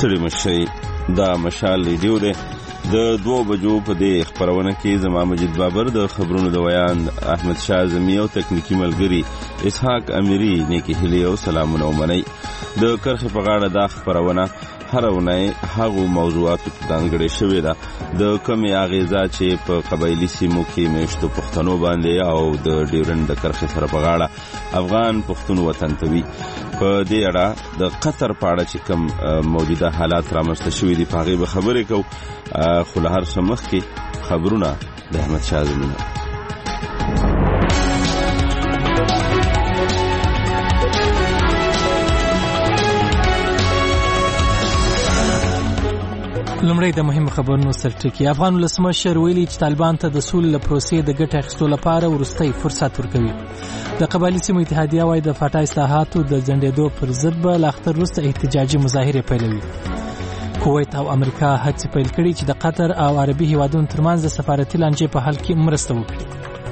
ستړي مشي دا مشال ریډیو دی د 2 بجو په دې خبرونه کې زما مجید بابر د خبرونو د ویان احمد شاه زمي او تکنیکی ملګری اسحاق امیری نیکی هلی او سلامونه ومني د کرخه په غاړه دا خبرونه هر ونای هغه موضوعات په دانګړې شوې ده د کمی اغیزه چې په قبایلی سیمو کې مشتو پښتنو باندې او د ډیورند د کرخه سره په غاړه افغان پښتون وطن توي په دې اړه د قطر په اړه چې کوم موجوده حالات رامنځته شوي دي په هغه خبرې کو خو له هر څه مخکې خبرونه د احمد شاه زمي. لومړی د مهم خبرونو سرټکی. افغان ولسمشر ویلي چې طالبان ته د سولې له پروسې د ګټې اخیستو لپاره وروستی فرصت ورکوي. د قبایلي سیمو اتحادیه وايي د فاټا اصلاحاتو د ځنډېدو پر ضد به له اختر وروسته احتجاجي مظاهرې پیلوي. کویت او امریکا هڅې پیل کړي چې د قطر او عربي هیوادونو ترمنځ د سفارتي لانجې په حل کې مرسته وکړي.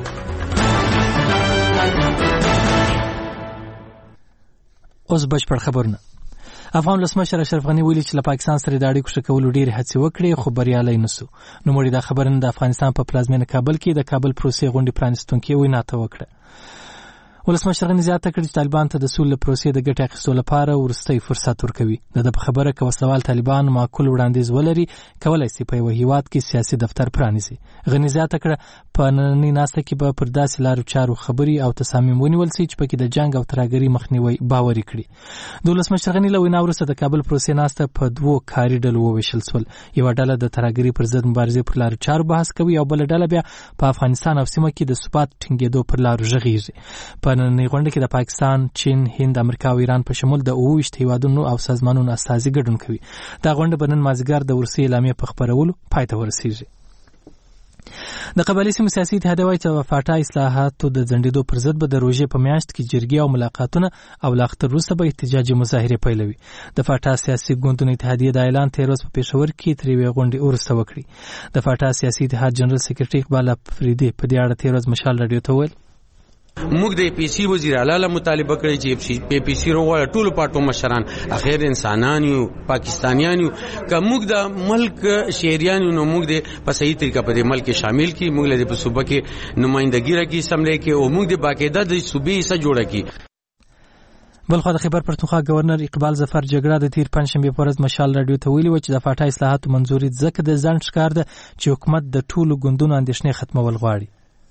اوس بشپړ خبرونه. افغان ولسمشر اشرف غني ویلي چې له پاکستان سره د اړیکو ښه کولو ډېرې هڅې وکړې خو بریالی نسو. نوموړي دا خبرونه د افغانستان په پلازمینه کابل کې د کابل پروسې غونډې پرانیستونکې وینا ته وکړه. ولسمشر غني زیاته کړه چې طالبان ته د سولې پروسې د ګټې اخیستو لپاره وروستی فرصت ورکوي. د په خبره که وسلوال طالبان معقول وړاندیز ولري کولای شي په یو هیواد کې سیاسي دفتر پرانیزي. غني زیاته کړه په نننۍ ناسته کې به پر داسې لارو چارو خبرې او تصامیم ونیول شي چې پکې د جنگ او ترهګرۍ مخنیوی باوري کړي. د ولسمشر غني له وینا وروسته د کابل پروسې ناسته په 2 کاري ډلو وویشل شول. یوه ډله د ترهګرۍ پر ضد مبارزې پر لارو چارو بحث کوي او بله ډله بیا په افغانستان او سیمه کې د ثبات ټینګېدو پر لارو غږیږي. په نننۍ غونډه کې د پاکستان، چین، هند، امریکا او ایران په شمول د 28 هیوادونو او سازمانونو استازي ګډون کوي. دا غونډه به نن مازدیګر د ورسي اعلامیې په خبرولو پای ته ورسیږي. د قبایلي سیمو سیاسي اتحادیه وايي چې د فاټا اصلاحاتو د ځنډېدو پر ضد به د روژې په میاشت کې جرګې او ملاقاتونه او له اختر وروسته به احتجاجي مظاهرې پیلوي. د فاټا سیاسي ګوندونو اتحادیې د اعلان تېر ورځ په پېښور کې تر یوې غونډې وروسته وکړي. د فاټا سیاسي اتحاد جنرال سکرټري اقبال افریدي په دې اړه تېر ورځ مشال راډیو ته وویل موږ د پی سی وزیر اعلی له مطالبه کړی چې پی سی روغه ټول پارټو مشران اخر انسانان یو پاکستانیان یو که موږ د ملک شهریان نو موږ د په صحیح طریقه په دې ملک شامل کی موږ له په صوبه کې نمائندګي راکې سملې کې او موږ د باقاعده د صوبې سره جوړه کی. بلخو د خیبر پښتونخوا گورنر اقبال ظفر جګړه د تیر پنځشنبه په ورځ مشال راډیو ته ویلي و چې د فاټا اصلاحاتو منځوري ځکه د ځنډ ښکار ده چې حکومت د ټولو ګوندونو اندېښنې ختمول غواړي.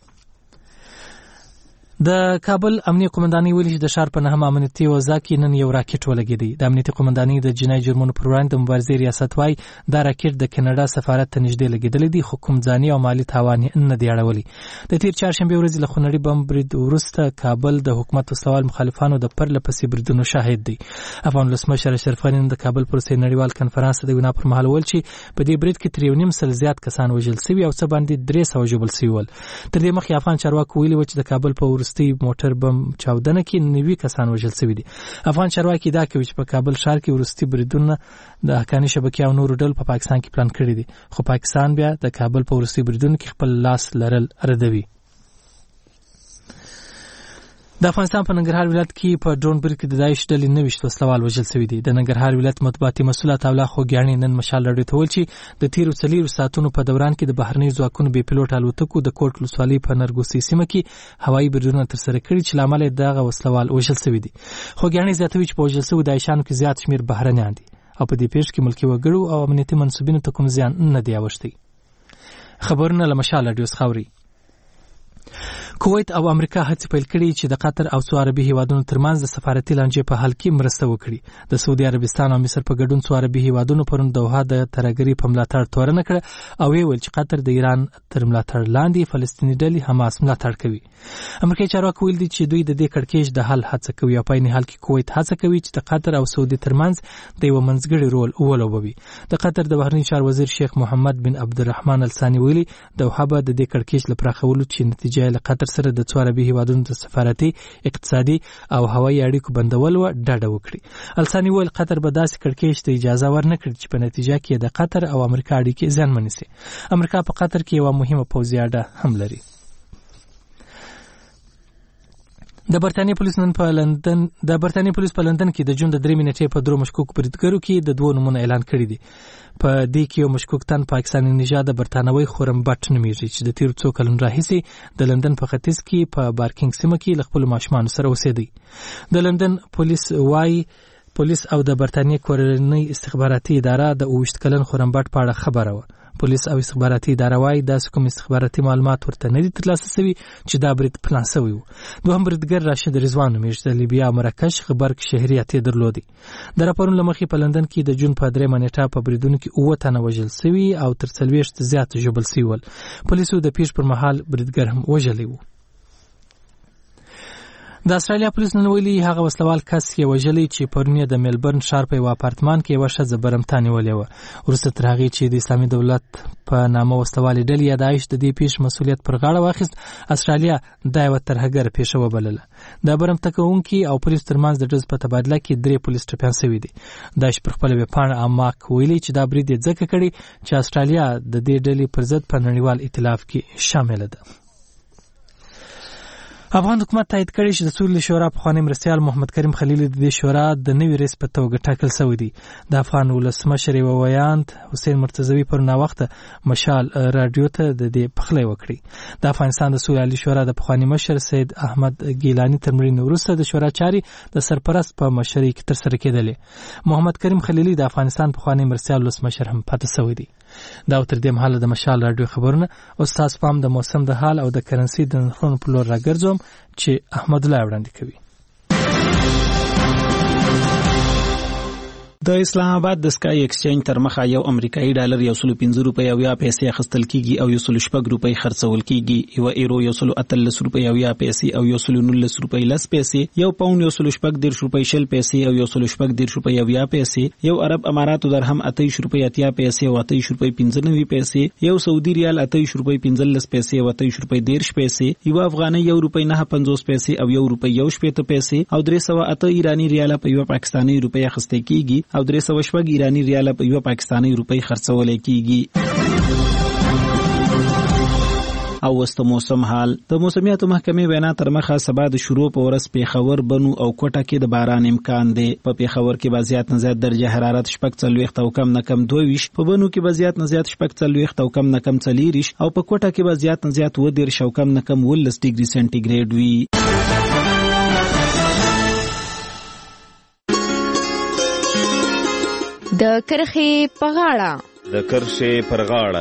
د کابل امنیه قومندانۍ ویلي چې د ښار په 9 امنیتي وزا کې نن یو راکټ ولګېدی. د امنیتي قومندانۍ د جنایي جرمونو پر وړاندې د مبارزې ریاست وايي دا راکټ د کاناډا سفارت ته نږدې لګېدلی دی خو کوم ځاني او مالي تاوان یې نه دی اړولی. د تیر چهارشنبې ورځې له خونړي بم برید وروسته کابل د حکومت وسلوال مخالفانو د پرله پسې بریدونو شاهد دی. افغان ولسمشر اشرف غني د کابل پروسې نړیوال کنفرانس د وینا پر مهال ویل چې په دې برید کې تر 1.5 سل زیات کسان وژل شوي او څه باندې 300 ژوبل شوي ول. تر دې مخکې افغان چارواکو ویلي و چې د کابل په وروستي موټر بم چاودنه کې 90 کسان وژل شوي دي. افغان چارواکي دا کوي چې په کابل ښار کې وروستي بریدونه د حقاني شبکې او نورو ډلو په پاکستان کې پلان کړي دي خو پاکستان بیا د کابل په وروستي بریدونو کې خپل لاس لرل ردوي. د افغانستان په ننګرهار ولایت کې په ډرون برید کې د داعش ډلې 90 وسلوال وژل شوي دي. د ننګرهار ولایت مطبوعاتي مسؤل عطاالله خوږیاڼي نن مشال راډیو ته ویل چې د تیرو 4 ساعتونو په دوران کې د بهرنیو ځواکونو بې پیلوټ الوتکو د کوټ ولسوالۍ په نرګوسي سیمه کې هوایي بریدونه ترسره کړي چې له امله دغه وسلوال وژل شوي دي. خوږیاڼي زیاتوي چې په وژل شوي داعشانو کې زیات شمېر بهرنیان دي او په دې پیښه کې ملکي وګړو او امنیتي منصوبینو ته کوم زیان نه دی اوښتی. خبرونه له مشال راډیو څخه اوري. کویت او امریکا هڅې پیل کړي چې د قطر او څو عربي هیوادونو ترمنځ د سفارتي لانجې په حل کې مرسته وکړي. د سعودي عربستان او مصر په ګډون څو عربي هیوادونو پرون دوحه د ترهګرۍ په ملاتړ تورنه کړه او ویل چې قطر د ایران تر ملاتړ لاندې فلسطیني ډلې حماس ملاتړ کوي. امریکایي چارواکو ویل دي چې دوی د دې کړکېچ د حل هڅه کوي او په عین حال کې کویت هڅه کوي چې د قطر او سعودي ترمنځ د یو منځګړي رول ولوبوي. د قطر د بهرنی چارو وزیر شیخ محمد بن عبدالرحمن الثاني ویلي دوحه به د دې کړکېچ لپاره خولو چې نتیجه له قطر سره د څو عربي هیوادونو د سفارتي اقتصادي او هوایي اړیکو بندول و ډاډه وکړي. الثاني ویل قطر به داسې کړکېچ ته اجازه ورنکړي چې په نتیجه کې د قطر او امریکا اړیکې زیانمنې شي. امریکا په قطر کې یوه مهمه پوځي اډه هم لري. د برتانیې پولیس په لندن کې د جون د 3 نیټې په 2 مشکوک بریدګرو کې د 2 نومونه اعلان کړي دي. په دې کې یو مشکوک تن پاکستاني نژاد برتانوي خورم بټ نومیږي چې د تیر څو کلونو راهیسې د لندن په ختیځ کې په بارکینګ سیمه کې له خپل ماشومان سره اوسېدي. د لندن پولیس او د برتانیې کورنۍ استخباراتي اداره د 28 کلن خورم بټ په اړه خبره وه. پولیس او استخباراتي اداره وايي داسې کوم استخباراتي معلومات ورته نه دي ترلاسه شوي چې دا برید پلان شوی و. دوهم بریدګر راشد رضوان نومیږي د لیبیا مراکش غبرګ شهریت یې درلودي. د راپورونو له مخې په لندن کې د جون په 3 نیټه په بریدونو کې 9 تنه وژل شوي او تر 40 زیات ژوبل شوي ول. پولیسو د پیښې پر مهال بریدګر هم وژلی و. د استرالیا پولیس نن ویلي هغه وسلوال کس یې وژلی چې پرون د ملبورن ښار په یو اپارتمان کې یوه ښځه برمته نیولې وه. وروسته تر هغې چې د اسلامي دولت په نامه وسلوالې ډلې یا داعش د دې پیښې مسؤلیت پر غاړه واخیست، استرالیا دا یوه ترهګره پیښه وبلله. د برمته کوونکي او پولیسو ترمنځ د ډز په تبادله کې 3 پولیس ټپیان شوي دي. داعش پر خپله ویبپاڼه اماک ویلي چې دا برید یې ځکه کړی چې استرالیا د دې ډلې پر ضد په نړیوال ائتلاف کې شامله ده. افغان حکومت تایید کړی چې د سولې شورا پخوانی مرستیال محمد کریم خلیلي د دې شورا د نوي رئیس په توګه ټاکل شوی دی. د افغان ولسمشر یوه ویاند حسین مرتضوي پر ناوخته مشال راډیو ته د دې پخلی وکړي. د افغانستان د سولې عالي شورا د پخوانی مشر سید احمد ګیلاني تر مړینې وروسته د شورا چارې د سرپرست په مشرۍ کې ترسره کېدلې. محمد کریم خلیلي د افغانستان پخوانی مرستیال ولسمشر هم پاتې شوی دی. دا تر دې مهاله د مشال راډیو خبرونه او تاسو پام د موسم د حال او د کرنسي د نرخونو په لور راګرځوم چې احمد الله وړاندې کوي. د اسلام آباد د سکای ایکسچینج تر مخه یو امریکایي ډالر 105 روپۍ او یا پیسې اخیستل کیږي او 106 روپۍ خرڅول کیږي. یو ایرو 113 روپۍ او یا پیسې او 119 روپۍ لس پیسې، یو پاوند 114 روپۍ شل پیسې او 114 روپۍ او یا پیسې، یو عرب اماراتو درهم 28 روپۍ اتیا پیسې او 28 روپۍ 95 پیسې، یو سعودي ریال 28 روپۍ 15 پیسې او 28 روپۍ 10 پیسې، یو افغاني 1 روپۍ 9.50 پیسې او 1 روپۍ 18 پیسې او 308 ایرانی ریال په یو پاکستاني روپۍ اخیستل کیږي او 300 ایرانی ریال په یو پاکستاني روپۍ خرڅول کیږي. او وسط موسم حال. د موسمیاتو محکمې وینا تر مخه سبا د شروع په ورځ پیښور، بنو او کوټه کې د باران امکان دی. په پیښور کې به زیات نه زیات درجه حرارت 40 او کم نه کم 22، په بنو کې به زیات نه زیات 40 او کم نه کم 40، او په کوټه کې به زیات نه زیات 10 او کم نه کم 19 ډیګري سنټیګریډ وي. د کرښې په غاړه. د کرښې پر غاړه.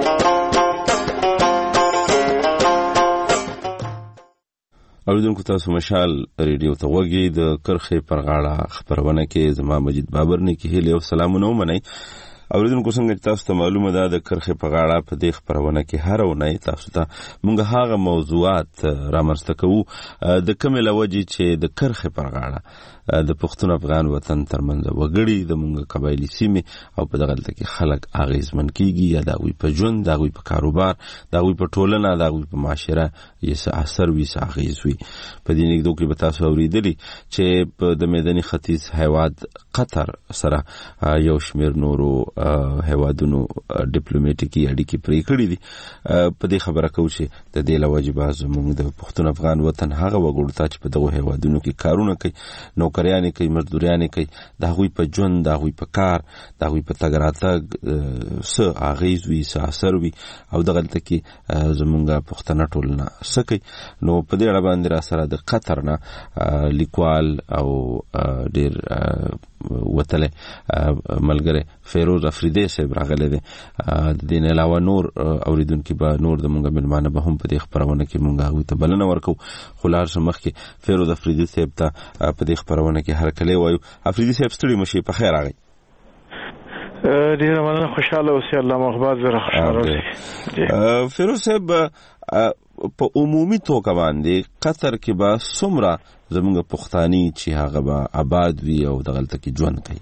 اوریدونکو تاسو مشال ریډیو ته وګورئ. د کرښې پر غاړه خبرونه کې زما مجید بابر نه کې هیله او سلامونه ومنئ. اوریدونکو څنګه تاسو ته معلومه ده د کرښې په غاړه په دې خبرونه کې هر ونې تاسو ته موږ هغه موضوعات رامنځته کوو د کومې لوجې چې د کرښې پر غاړه د پښتون افغان وطن ترمنځ وګړي د موږ قبایلی سیمې او په دغه کې خلک اغیزمن کیږي یا د هغوی په ژوند، د هغوی په کاروبار، د هغوی په ټولنه، د هغوی په معاشره یې څه اثر وي، څه اغیز وي. په دې نږدو کې به تاسو اورېدلي چې په د میداني ختیځ هیواد قطر سره یو شمېر نورو هیوادونو ډیپلوماټیکي اړیکې پرې کړې دي. په دې خبره کوو چې د دې له وجې به زموږ د پښتون افغان وطن هغه وګړو ته چې په دغو هیوادونو کې کارونه کوي، نوکریانې کوي، مزدوریانې کوي، د هغوی په ژوند، د هغوی په کار، د هغوی په تګ راتګ څه اغیز وي، څه اثر وي او دغلته کې زموږ پښتنه ټولنه څه کوي. نو په دې اړه باندې را سره د قطر نه لیکوال او ډېر وتلی ملګری فیروز افریدی صاحب راغلی دی. د دې نه علاوه نور اوریدونکي به نور د موږ مېلمانه به هم په دې خپرونه کې موږ هغوی ته بلنه ورکوو. خو لاړ شه مخکې فیروز افریدي صاحب ته په دې خپرونه کې هرکلی وایو. افریدي صاحب ستړي مه شئ، په خیر راغئ. ډېره مننه، خوشحاله اوسئ، الله مغباد زره خوشحاله اوسئ. فیروز صاحب په عمومي توګه باندې قطر کې به څومره زموږ پښتاني چې هغه به آباد وي او دغلته کې ژوند کوي؟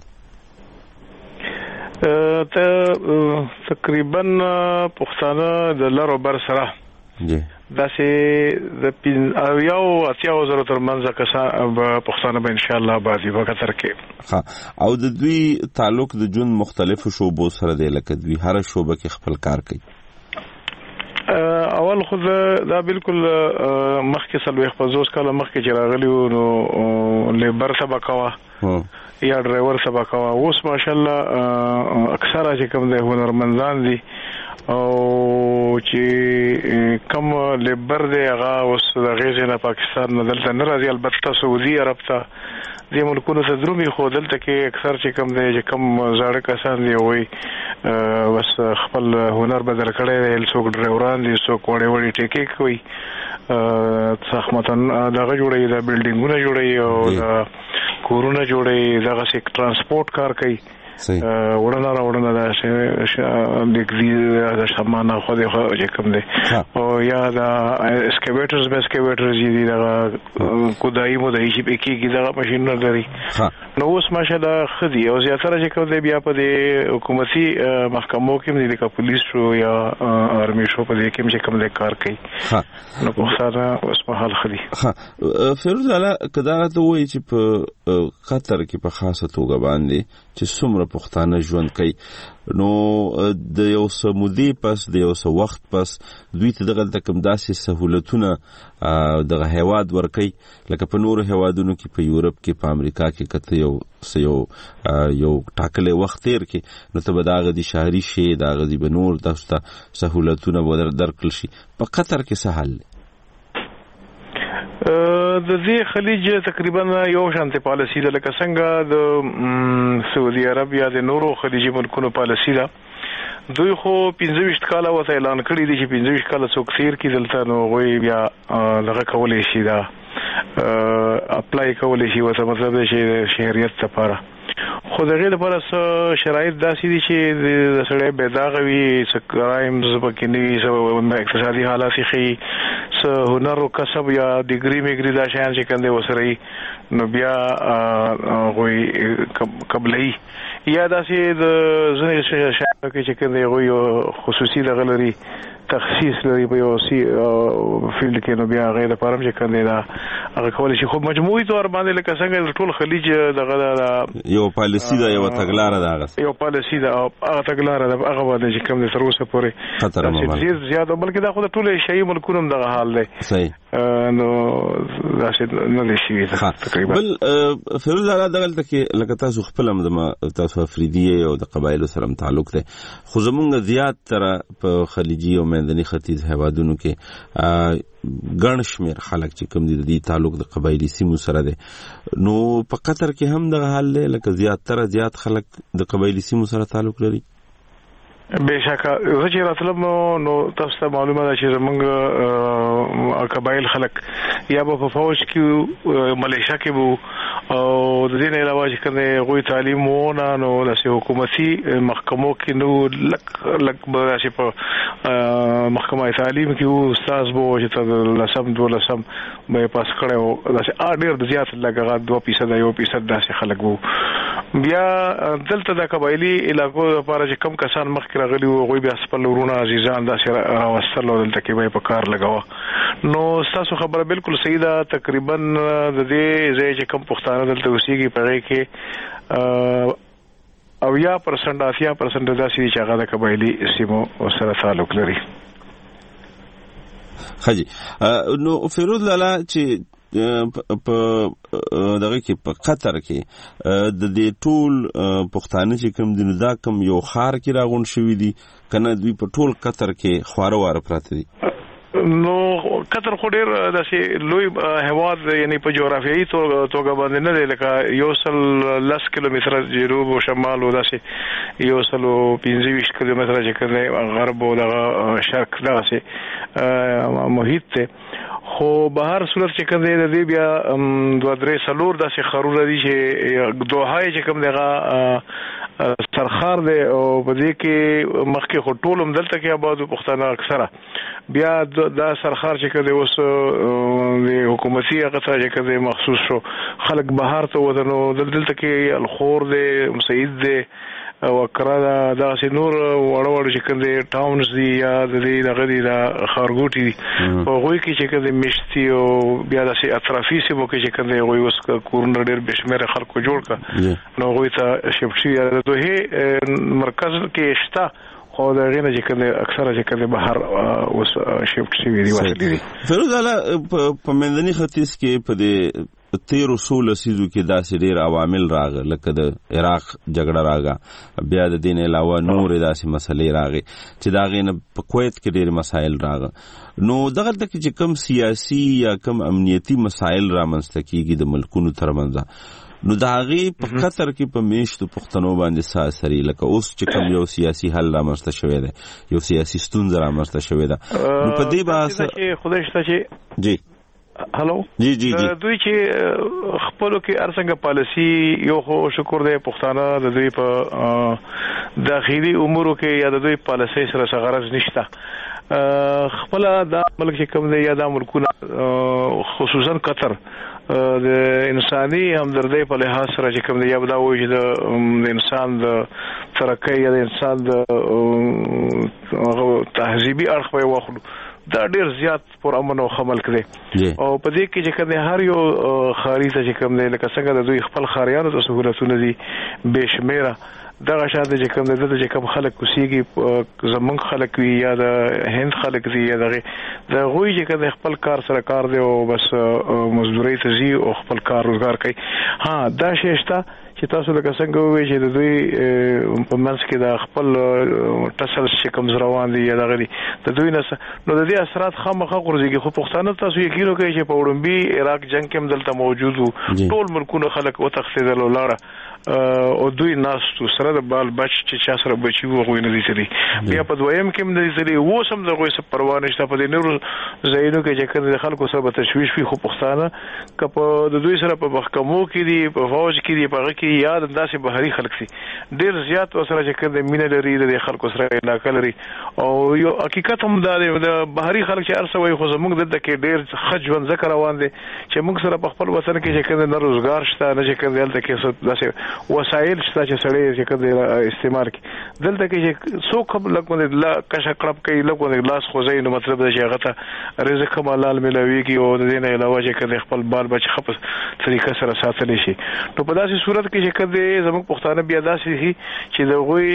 تقریبا پښتانه د لر او بر سره داسې د یو 80,000 ترمنځ کسان پښتانه به انشاءالله آباد وي په قطر کې. او د دوی تعلق د ژوند مختلفو شعبو سره دی، لکه دوی هره شعبه کې خپل کار کوي. اول خو دا بالکل مخکې سلوي خپزوس کله مخکې چې راغلی نو لیبر سبقوا یا ډرایور سبقوا اوس ماشاءالله اکثره چې کوم د هنرمندان دي او چې کوم لیبر دی هغه اوس د غیزه نه پاکستان نه دلته نه راځي البته سعودي عرب ته د ملکونو ته درومي خو دلته کې اکثر چې کوم دی چې کوم زاړه کسان دی وي بس خپل هنر بدل کړي څوک ډرایوران دي څوک وړي ټیکې کوي څخمتن دغه جوړي د بلډینګونه جوړي او د کورونه جوړي دغه سیک ترانسپورت کار کوي وړاندې د ډیګری د سامان خو د چې کوم دی او یا د اسکیویټرز دي د کودای مو د هیڅ پکې دغه ماشين نه لري نو اوس ماشاءالله خدي او زیاتره چې کوم دی بیا په د حکومتي محکمو کې د پولیس شو یا آرمي شو په دې کې چې کوم دی کار کوي نو په خاطر اوس په حال خدي فیروز اعلی کدا ته وایي چې په قطر کې په خاصه توګه باندې چې څومره پښتانه ژوند کوي نو د یو سمودي پس د یو څو وخت پس دوی ته دغه کوم داسې سہولتونه دغه هیواد ورکي لکه په نورو هیوادونو کې په یورپ کې په امریکا کې کته یو ټاکلې وخت تیر کې نو ته به دغه د شهري شي دغه د بنور دغه سہولتونه به درکل شي په قطر کې څه حل د دې خلیج تقریبا یو شانته پالیسی ده لکه څنګه د سعودي عرب یا د نورو خلیجي ملکونو پالیسی ده دوی خو 25 کاله وته اعلان کړی دی چې 25 کاله څوک تیر کی دلته نو غوي بیا لغه کولې شي دا اپلای کولې شي وته مطلب چې شهریت لپاره خو دغه لپاره شرایط داسې دي چې د سړی بيداغه وي څه کرایمز پکې نه وي اقتصادي حالات خي هنر او کسب یا ډیګری میګری دا شیان چې کنده وسره نو بیا غوي قبلي یا داسې د ځنې شیان چې کنده غوي خصوصي لغلري تخصیص لري په یو فیلډ کې نو بیا غیر پرم چې کنده دا هغه کول شي خو مجموعي تور باندې لکه څنګه ټول خلیج دغه یو پالیسی دا یو تګلار ده هغه یو پالیسی دا هغه تګلار ده هغه باندې چې کوم د تر اوسه پورې خطر ډیر زیات بلکې دا خو ټول شي ملکونو دغه حال دی صحیح نو دا څه نه لشي تقریبا بل فیروز اعلی دغه کې لکه تاسو خپل هم تاسو افریدیه او د قبایلو سره تعلق ده خو زمونږ زیات تر په خلیجي او مندني ختیځ هوادونو کې ګڼ شمیر خلک چې کوم دي د تعلق د قبایلی سیمو سره ده نو په قطر کې هم دغه حال لکه زیات خلک د قبایلی سیمو سره تعلق لري بشکه زه چې راتلم نو تاسو ته معلومه ده چې موږ قبایل خلک یا په فوج کې ملیشیا کې وو او د دې نه علاوه چې کنه غوي تعلیم وونه نو د حکومتي محکمو کې نو لک براشي په محکمه تعلیم کې وو استاد وو چې لسم دولسم به پاس کړو دا ډېر زیات لګا 2% 1% داسې خلک وو بیا دلته د قبایلی علاقو لپاره چې کم کسان مخ راغلي وو غوي بیا خپل ورونه عزیزان داسې راوستل دلته کې به په کار لګاوه نو تاسو خبره بالکل صحیح ده تقریبا د دې ځای چې کم پښتانه دلته اوسېږي په هغه کې او یا پرسنټ 80% داسې چې هغه د قبایلی سیمو سره تعلق لري خجی نو فیروز لالا چې په دغه کې په قطر کې د دې ټول پښتانه چې کوم دي دا کوم یو خار کې راغون شوی دي کنه دوی په ټول قطر کې خواره پراته دي نو قطر خو ډیر داسې لوی هواد یعنی په جغرافیایي توګه باندې نه دی لکه یو سل 10 کیلومتره جنوب او شمال او داسې یو سل 25 کیلومتره چې کوم غرب او دغه شرق داسې محیط ته خو به هر صورت چې کوم دی د دې بیا 2-3 سلور داسې خرونه دي چې دوهای چې کوم دغه سرخار دی او په دې کې مخکې خو ټولم دلته کې آباد پښتانه اکثره بیا دا سرخار چې کوم اوس د حکومتي هغه ته چې کوم مخصوص شو خلک بهر ته وته دلته کې الخور دی مسعید دی او کرادا دا سينور وړوړ چې کوم دي ټاونز دي یا د دې دغه دي دا خارګوټي او غوي کې چې کوم مشتي او بیا د اطرافي سیمو کې چې کوم دي غوي اوس کورونه ډېر بشمیر خلکو جوړ کا نو غوي ته شپشي یا د دوه مرکز کې شته خو دا غینه چې کله اکثره چې کله بهر اوس شفټ شي وی وسلې فیروز الله په منځني ختیځ کې په دې 13 لسیزو کې داسې ډېر عوامل راغله لکه د عراق جګړه راغله بیا د دین علاوه نور داسې مسلې راغې چې دا غینه په کویت کې ډېر مسایل راغله نو دغه تک چې کم سیاسي یا کم امنیتي مسایل رامنځته کیږي د ملکونو ترمنځ نو دا غي په قطر کې په میشتو پښتنو باندې ساسري لکه اوس چې کم یو سیاسي حل رامنځته شوی دی یو سیاسي ستونزه رامنځته شوی ده نو په دې باسه خدای شته چې جی هلو جی جی جی دوی چې خپلو کې ارڅنګه پالیسی یو خو شکر دی پښتانه د دوی په داخلي امورو کې یا د دوی پالیسی سره غرض نشته خپل د ملک چې کوم دی یا د ملکونه خصوصا قطر د انساني همدردی په لحاظ سره چې کوم دی یا دا وایي چې د انسان د ترقۍ یا د انسان د تهذیبي اړخ په واخلو دا ډیر زیات پر امن او خمل کړي او په دې کې چې کوم هر یو خاري ته چې کوم دی لکه څنګه د دوی خپل خاریانو ته سہولتونه دي بشمیره دغه شاته چې کوم د چې کوم خلک کوسيږي زمونږ خلک وي یا د هند خلک دي یا دغه د غوي چې کوم خپل کار سره کار دی او بس مزدوري ته زی او خپل کار روزګار کوي ها دا شېشته چې تاسو لکه څنګه وایي چې د دوی په منځ کې د خپل ټسل چې کوم روان دي یا دغه دي د دوی نو د دې اثرات خامخا غورځيږي خو پښتانه تاسو یقین وکړئ چې په وړاندې عراق جنگ کې هم دلته موجود وو ټول ملکونو خلک او تخصیدل ولاړه او دوی ناستو سره د بال بچ چې چا سره بچي وو غوي نه دي سړي بیا په دویم کې هم نه دي سړي وو سم د غوي سره پروا نشته په دې نور زینو کې چې کله خلکو سره تشويش وي خو پښتانه کپ د دوی سره په محکمو کې دي په فوج کې دي په کې یاد انداسې بهري خلک سي ډیر زیات وسره چې کله مینه لري د خلکو سره علاقه لري او یو حقیقت هم دا د بهري خلک چې ارسوي خو زموږ دلته کې ډیر خجون ذکر روان دي چې موږ سره په خپل وطن کې چې کله نه روزګار شته نه چې کله دلته کې داسې وسایل شته چې سړی چې کله استعمال کوي دلته کې چې څوک هم لکه لا کښه کړب کوي لکه لاس خوځي نو مطلب دا چې هغه ته رزق حلال ملويږي او د دې نه علاوه چې کله خپل بال بچ خپل طریقه سره ساتل شي نو په داسې صورت کې چې کله زموږ پښتانه بیا داسې شي چې د غوي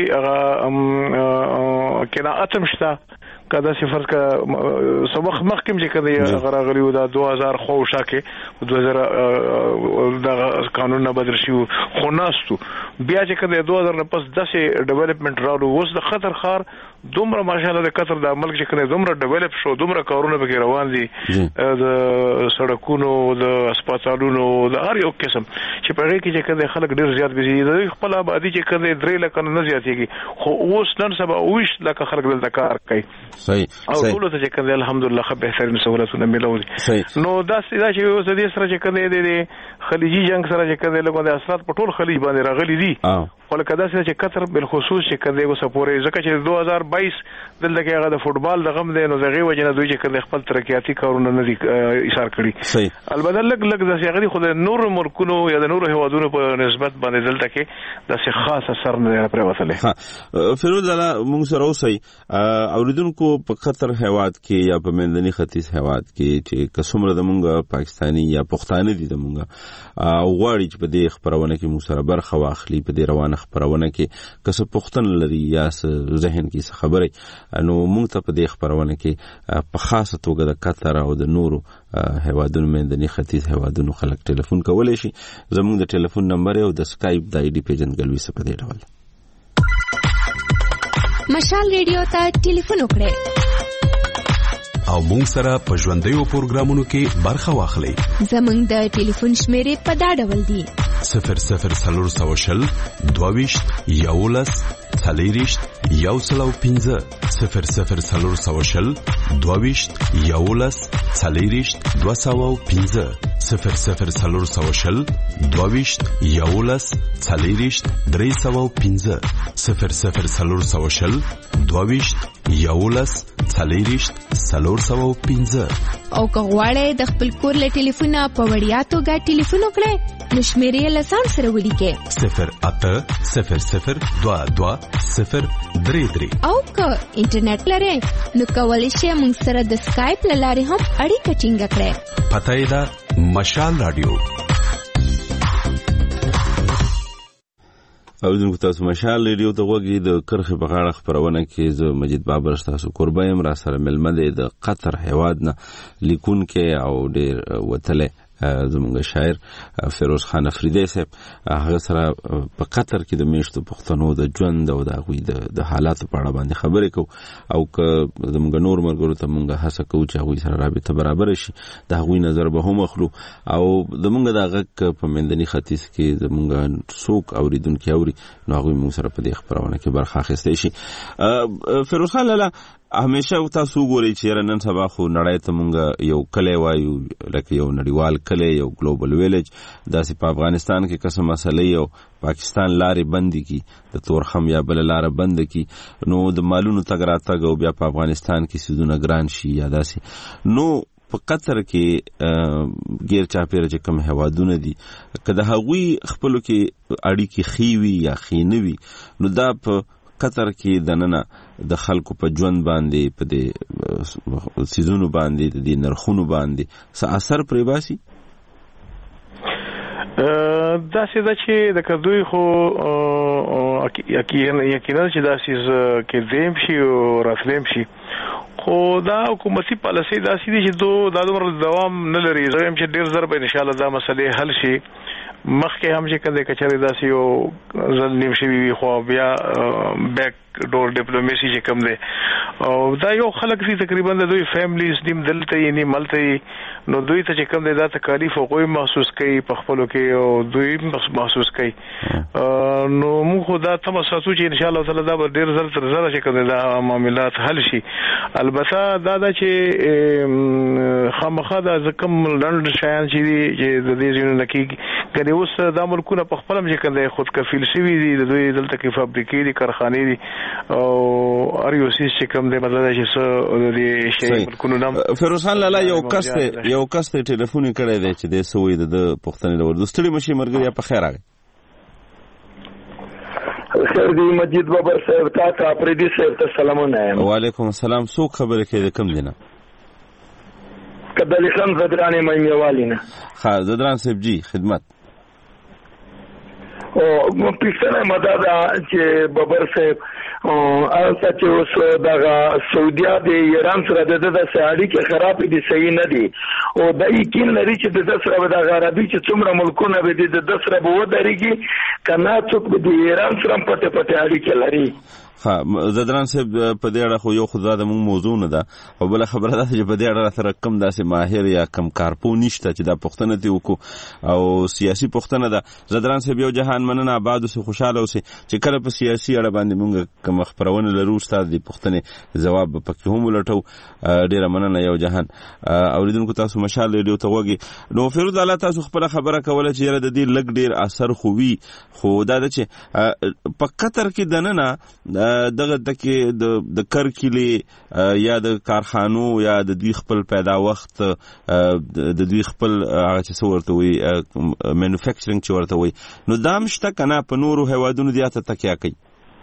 هغه کنا اتم شته کدا صفر کا سبق مخکم چې کده غراغلی و دا 2000 خو شاکه 2000 دا قانون نه بدل شي خو ناستو بیا چې کده 2000 نه پس داسې ډیولپمنٹ راوړو اوس د خطر خار دومره ماشاءالله د قطر د ملک چې کده دومره ډیولپ شو دومره کارونه به روان دي د سړکونو د هسپتالونو د هر یو قسم چې په هغه کې چې کده خلک ډیر زیات بيزي دي خپل آبادی چې کده 3 لک نه زیاتېږي خو اوس نن سبا وښ لک خلک دلته کار کوي صحیح او ټول ته چې کله الحمدلله خو بهترین سہولتونه ملوي نو دا چې اوس د سره چې کله د خلیجي جنگ سره چې کله له د اثرات په ټول خلیج باندې راغلي دي ولکه دا چې قطر بل خصوص چې کله وسه پورې ځکه چې 2022 دلته کې هغه د فوتبال د غم دی نو دغه وجنه دوی چې کله خپل ترقیاتي کارونه نه دي ایثار کړی البته لګ د هغه خو د نور ملکونو یا د نور هوادونو په نسبت باندې دلته کې د څه خاص اثر نه پرېوتلې فیروز الله موږ سره اوسئ اوریدونکو په قطر هواد کې یا په منځني ختیځ هواد کې چې قسمره د مونږه پاکستاني یا پښتانه دي د مونږه غواړي چې په دې خبرونه کې موږ سره برخه واخلي په دې روانه خبرونه کې کس پښتون لري یا ذهن کې خبره نو موږ ته په دې خبرونه کې په خاصه توګه د قطر او د نورو هوادونو منځني ختیځ هوادونو خلک ټلیفون کولای شي زموږ د ټلیفون نمبر او د سکایپ د آی ډي پیژنګلوي څخه په دې ډول مشال ریډیو ته ټلیفون وکړئ او مونږ سره په ژوندیو پروګرامونو کې برخه واخلئ زموږ د ټلیفون شمیرې په دا ډول دي 00 22 11 40 115 00 22 11 40 215 00 22 11 40 315 00 22 11 40 315 او که غواړئ د خپل کور له ټلیفونه په وړیا توګه ټلیفون وکړئ نو شمیرې له ځان سره ولیکئ 0800 22 033 او که انټرنیټ لرئ نو کولی شئ موږ سره د سکایپ له لارې هم اړیکه ټینګه کړئ پته یې ده مشال رادیو اوریدونکو تاسو مشال ریډیو ته وګورئ د کرخه په غاړه خبرونه کې زه مجید بابر تاسو قربایم را سره ملمه د قطر هواد نه لیکونکې او ډېر وتله زموږ شاعر فیروز خان افریدی صاحب هغه سره په قطر کې د میشتو پښتنو د ژوند او د غوي د حالات په اړه باندې خبرې کوو او که زموږ نور مرګرو ته موږ هڅه کوو چې هغوی سره رابطه برابر شي د هغوی نظر به هم اخلو او زموږ د غږ په مندني ختیځ کې زموږ څوک اوریدونکي اوري نو هغوی موږ سره په دې خبرونه کې برخه اخیستی شي. فیروز خان لالا همیشه تاسو ګورئ چې نن سبا خو نړۍ ته مونږ یو کلی وایو لکه یو نړیوال کلی یو ګلوبل ویلیج داسې په افغانستان کې قسم مسلې او پاکستان لارې بندي کی د تورخم یا بل لار بند کی نو د مالونو تګ راتګ او بیا په افغانستان کې سودونه ګران شي یا داسې نو په قطر کې غیر چاپیره چې کوم هوادونه دي که د هغوی خپلو کې اړیکې خېوي یا خېنوي نو دا په قطر کې دننه د خلکو په ژوند باندې په دې سيزونو باندې د دې نرخونو باندې څه اثر پرې باسي؟ دا څه چې د کدوې خو یقینا چې دا سیز کې دیم شي او راتلم شي خو دا حکومتي پالیسي دا سې دي چې دا دومره دوام نه لري زه هم چې ډیر زر به ان شاء الله دا مسلې حل شي مخکې هم چې کله کچاري داسې یو ځل نیم شوي وي خو بیا بیک ډور ډیپلوماسي چې کوم دی او دا یو خلک دي تقریبا د دوی فیملیز نیم دلته یې نیم ملته نو دوی ته چې کوم دی دا تکالیف او کوئی محسوس کوي په خپلو کې او دوی محسوس کوي نو موږ خو دا تم ساتو چې ان شاء الله تعالی دا به ډیر زر تر زر چې کوم دا معاملات حل شي البته دا چې خامخا دا ځکم لند شایان چې د دې ځینو نکي کني اوس دا ملکونه په خپل مجه کنده خود کفیل شوی دي د دوی دلته کې فابریکې دي کارخانې دي او اریوسیس چې کوم دی مطلب چې څه د دې شی ملکونو نام فیروز خان لالا یو کس ته ټلیفون کړی دی چې د سوي د پښتنې د ورستړي مشي مرګري په خیر راغی خیر دی مجید بابر صاحب تا پردي صاحب ته سلامونه وعلیکم السلام سو خبره کې د کم دینه کدلی خان زدران مېوالینا ها زدران صاحب جی خدمت او پښتنه مدد چې بابر صاحب اوسه چې اوس دغه سعودیا د ایران سره د ساړي کې خراب دي صحیح نه دي او د یقین لري چې د سره د عربي چې څومره ملکونه به د سره به ودرېږي کنا څوک د ایران سره پټه پټه اړیکه لري ها زدران صاحب په دې اړه خو یو خدای د موږ موضوع نه ده او بل خبره ده چې په دې اړه سره کم داسې ماهر یا کم کارپو نشته چې دا پښتنه دی وکړو او سیاسي پښتنه ده زدران صاحب یو جهان مننه آباد او خوشاله اوسه چې کله په سیاسي اړه باندې موږ کوم خبرونه لرو ستاسو د پښتنه جواب پکې هم لټو ډیره مننه یو جهان اوریدونکو تاسو مشال ریډیو ته وګي نو فیروز الله تاسو خبره کوله چې د دې لګ ډیر اثر خووي خو دا چې په قطر کې دننه دغه د کرکلي یا د کارخانو یا د دوی خپل پیدا وخت د دوی خپل هغه چې ورته وي مینوفیکچرینګ چې ورته وي نو دا مشته کنه په نورو هوادونو زیاته تکیه کوي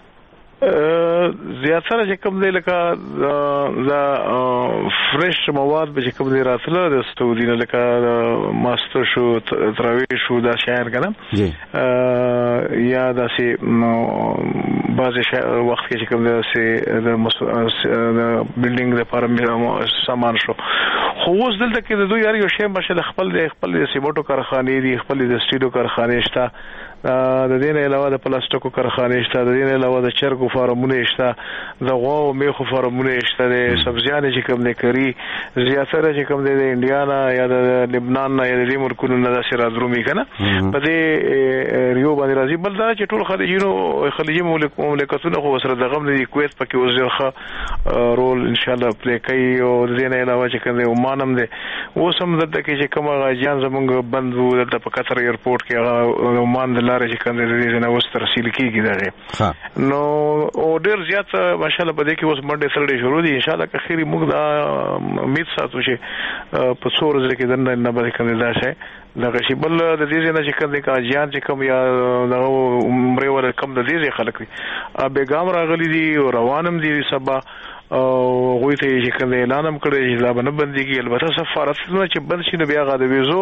زیاتره چې کوم دی لکه دا فرش مواد به چې کوم دی راتله د سعودي نه لکه ماستر شو تراوی شو دا شاعر کنه یا داسې بعض وخت کې چې کوم دی د بلډینګ لپاره سامان شو خو اوس دلته کې د دوی یو شی مشه خپل د سیمټو کارخانې دي خپل د سټیډو کارخانې شته د دې نه علاوه د پلاستیکو کارخانې شته د دې نه علاوه د چرګو فارمونه شته د غوا او میخو فارمونه شته د سبزیانې چې کوم نه کری زیاتره چې کوم د انډیانا یا د لبنان یا د ملکونو نه داسې راځرومي کنه په دې ریو باندې راځي بل دا چې ټول خلیجي مملکتونه خو سره د غم د کویت پکې وزرخه رول ان شاء الله پلی کوي او د دې نه علاوه چې کوم عمان هم ده اوس هم دلته کې چې کوم غاجیان زمونږ بند وو دلته په قطر ایرپورټ کې عمان لاره چې کوم د دې نه وس ترسیل کیږي دا نو او ډیر زیات ماشاءالله په دې کې اوس منډه سره شروع دي ان شاء الله که خیری موږ دا امید ساتو چې په څو ورځې کې دنه نه به کوم دا شي دغه شی بل د دې نه چې کوم د کاجیان چې کوم یا د عمره ور کم د دې خلک بیګام راغلي دي او روانم دي سبا او غوي ته چې کوم اعلان هم کړی چې لا نه بنديږي البته سفارتونه چې بند شي نه بیا غاده ویزو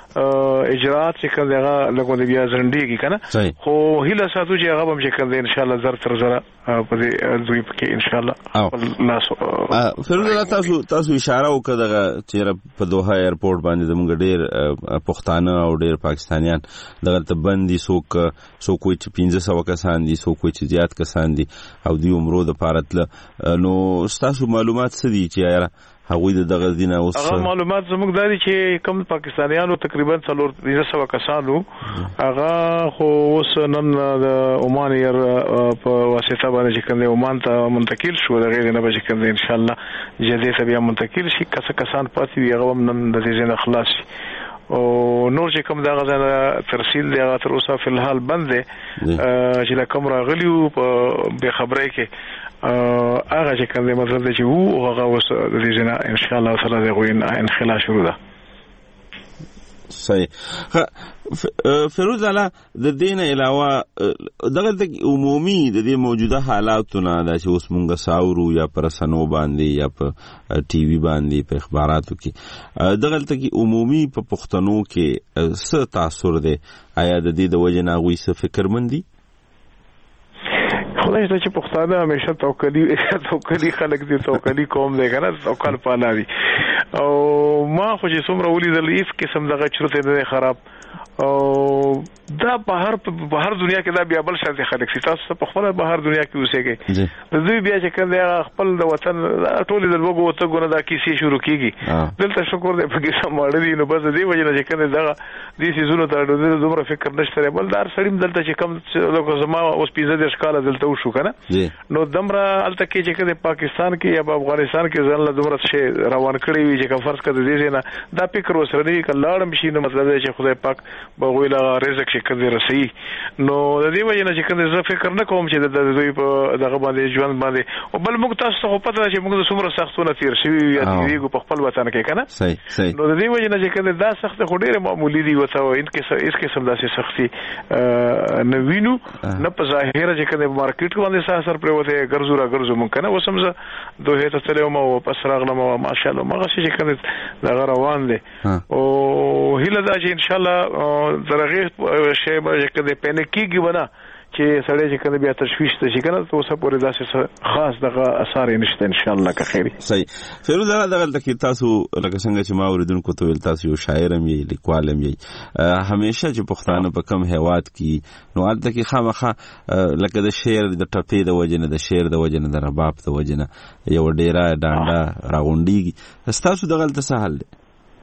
اجرات چې کوم هغه لګول بیا ځنډيږي کنه خو هله ساتو چې هغه هم چې کوم ان شاء الله زر تر زره په دې دوی پکې ان شاء الله فیروز تاسو اشاره وکړه چې په دوحه ایرپورټ باندې زموږ ډېر پښتانه او ډېر پاکستانیان دغه ته بندي څوک کوئی چې 1500 کسان دي څوک کوئی چې زیات کسان دي او دوی عمره د پارتله نو تاسو معلومات څه دي چې هغوی دغه دینه اوس هغه معلومات زموږ دادي چې کوم پاکستانیانو تقریبا 300 کسانو هغه خو اوس نن د عمان ير په واسطه باندې چې کوم عمان ته منتقل شو د غیر نه به چې کوم ان شاء الله جدي ته بیا منتقل شي کسان پاتې وي هغه نن د دې نه خلاص شي او نور چې کوم دغه ځای ترسیل دی هغه تر اوسه په الحال بند دی چې لا کوم راغلیو په به خبرې کې هغه چې کوم مطلب دی چې وو هغه اوس د دې نه ان شاء الله سره د غوین انخلا شروع ده صحیح فیروز علا د دین علاوه دغه د عمومي د دې موجوده حالاتونه دا چې اوس مونږ ساورو یا پر سنو باندې یا په ټي وي باندې په اخباراتو کې دغه ته عمومي په پښتنو کې څه تاثیر دی آیا د دې د وجه نه غوي څه فکرمندي خدای ته چې پښتانه همیشه توکلی خلک دي توکلی قوم دی کنه توکل پالا دي او ما خو چې څومره ولیدل هیڅ قسم دغه چرته نه خراب او دا بهر دنیا کې دا بیا بل شانتي خلک سي تاسو په خپل بهر دنیا کې اوسېږي د دوی بیا چې کله خپل د وطن ټول د لوګو وته ګونه دا کیسې شروع کیږي دلته شکر دې په کې سماړې نو بس دې وجه نه چې کله دا دې سيزونو ته د دومره فکر نشته بل دار سړیم دلته چې کم لوګو زما اوس 15 ښکاله دلته وشو کنه نو دمره الته کې چې کله پاکستان کې یا په افغانستان کې ځل دومره شي روان کړی وي چې فرض کړه دې نه دا فکر وسره دی کلاړم شي نو مطلب دی چې خدای پاک بغویلا رزق چې کله رسي نو د دې وجه نه چې کله زه فکر نه کوم چې د دوی په دغه باندې ژوند باندې او بل موږ تاسو ته پته چې موږ د څومره سختونه تیر شوي یا دیږو په خپل وطن کې کنه صحیح نو د دې وجه نه چې کله دا سخت خو ډېر معمولی دی وته ان کې اس قسم داسې سختي نه وینو نه په ظاهر چې کله مارکیټ باندې اثر پر وته ګرځو مونږ کنه وسمزه دوه ته تلو ما او پس راغلم ماشاءالله ما غشي چې کله دا روان دي او هله دا چې ان شاء الله درغه شی به کده پنیکيږي بنا چې سړی چې کله بیا تشویش ته شي کنه تو اوسه پورې داسې خاص دغه اثر نشته ان شاء الله که خیری صحیح فیروز دغه کې تاسو لکه څنګه چې ما اوریدونکو ته ویل تاسو یو شاعر هم یې لیکوال هم یې همیشه چې پښتانه په کم هیواد کې نو البته کې خامخا لکه د شعر د ټپې د وجنه د شعر د وجنه د رباب د وجنه یو ډیره ډانډه راغونډيږي تاسو دغه څه حل دی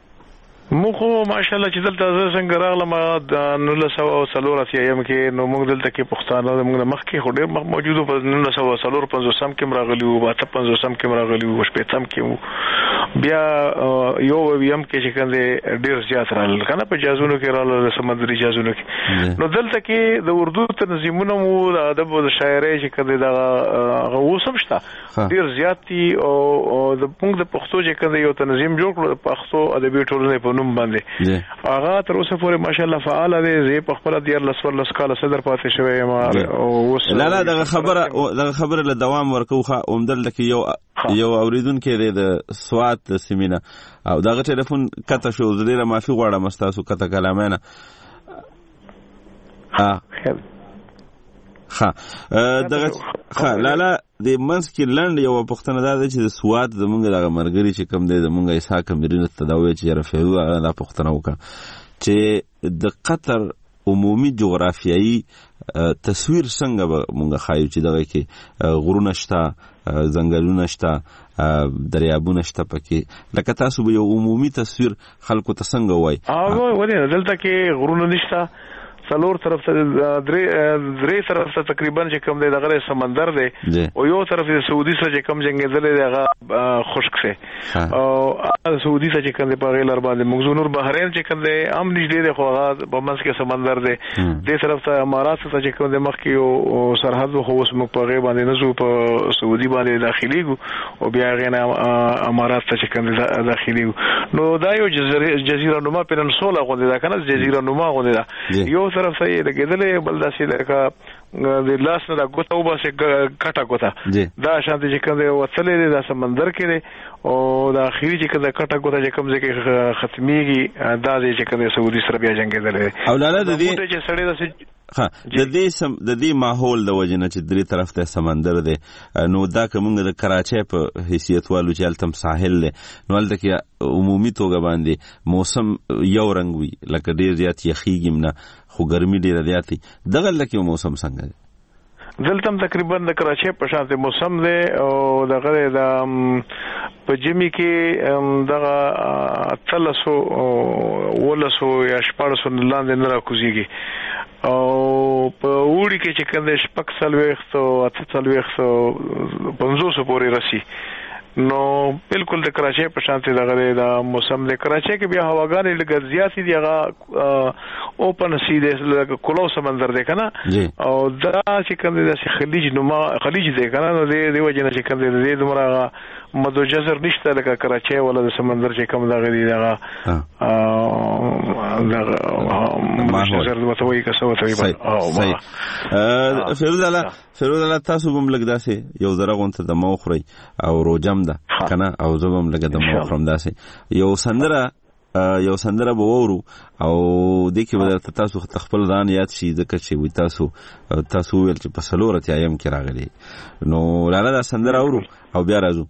مو خو ماشاءالله چې دلته څنګه راغلم د 1940 ایم کې نو موږ دلته کې پښتانه موږ مخ کې خوري موجوده په 1945 سم کې راغلی او 55 سم کې راغلی او شپږم کې بیا یو ویم کې چې کنده ډیر زیات راغل کنه په جازونو کې راغل سمندري جازونو کې نو دلته کې د اردو تنظیمونو مو د ادب او شاعري چې کنده دا غوسم شته ډیر زیات دي او د موږ د پښتو چې کنده یو تنظیم جوړ کړ پښتو ادبي ټولنې په نوم باندې هغه تر اوسه پورې ماشاءالله فعال دی زه په خپل د 14 کال صدر پاتې شوی ما او اوس لا دغه خبره له دوام ورکوخه اومدل کې یو اوریدونکو د سوات سیمینه او دغه ټلیفون کته شو زړه معافي غواړم تاسو کته کلامانه دغه لالا د منس کې لند یو پښتنه دا چې د سواد زمونږ دغه مرګري چې کم دی زمونږ اسحاق کمرینه تداوی چې رفیعو دا پښتنه وکړه چې د قطر عمومي جغرافیایي تصویر څنګه مونږ خایو چې دغه کې غرونه شته ځنګلونه شته دریابونه شته پکې لکه تاسو به یو عمومي تصویر خلکو ته څنګه وای ولې دلته کې غرونه نشته څلور طرف ته درې طرف ته تقریبا چې کوم دی دغه سمندر دی او یو طرف د سعودي سره چې کوم جنگیدل دی هغه خشک سه او سعودي سره چې کوم دی په غیر باندې مغزونور بحرین چې کوم دی هم نږدې دی خو هغه په منځ کې سمندر دی دې طرف ته امارات ته چې کوم دی مخ کې یو سرحد خو اوس موږ په غیر باندې نزو په سعودي باندې داخليګو او بیا غیر امارات ته چې کوم دی داخليګو نو دا یو جزیره نما پنسولا غونډه ده کنه جزیره نما غونډه ده یو طرف ته یې لګیدلې بل داسې لکه د لاس نه غوته وباسه کټه غوته دا شانتي چې کوم وصلې د سمندر کې او د اخیری چې کوم کټه غوته چې کوم ځکه ختميږي دا چې کوم سعودي سره بیا جنگیدلې او لاله د دې چې سړی داسې د دې ماحول د وجنه چې درې طرف ته سمندر دی نو دا کومه د کراچۍ په حیثیت والو چې التم ساحل له نو الته کې عمومي توګه باندې موسم یو رنگ وي لکه ډیر زیات یخیږي نه خو ګرمي ډیره زیاتی دغه لکه موسم څنګه دی دلته تقریبا د کراچۍ په شان موسم دی او دغه د په جمی کې دغه تلسو ولسو یا شپارسو لاندې نه راکوزيږي او په وړي کې چې کنده شپک سلويخت او اتسلويخت 500 پورې رسی نو بالکل د کراچۍ په شان دغه د موسم د کراچۍ کې بیا هواګانې لږ زیاتې دي هغه اوپن سی د کلو سمندر دی کنه او دا چې کنده د خلیج نو خلیج دی کنه نو د وجه نه چې کنده د دمره مدو جزر نشته لکه کراچۍ ولا د سمندر چې کوم دغه دی دغه جزر متوي کسوتوي فیروز الله تاسو هم لګ داسې یو درغونته د موخري او روجم ده کنه او زبم لګ د موخرم داسې یو سندره به وورو او د کې ودرته تاسو خپل ځان یاد شي ځکه چې وي تاسو ویل چې په سلورت ایم کې راغلي نو لاله دا سندره اورو او بیا راځو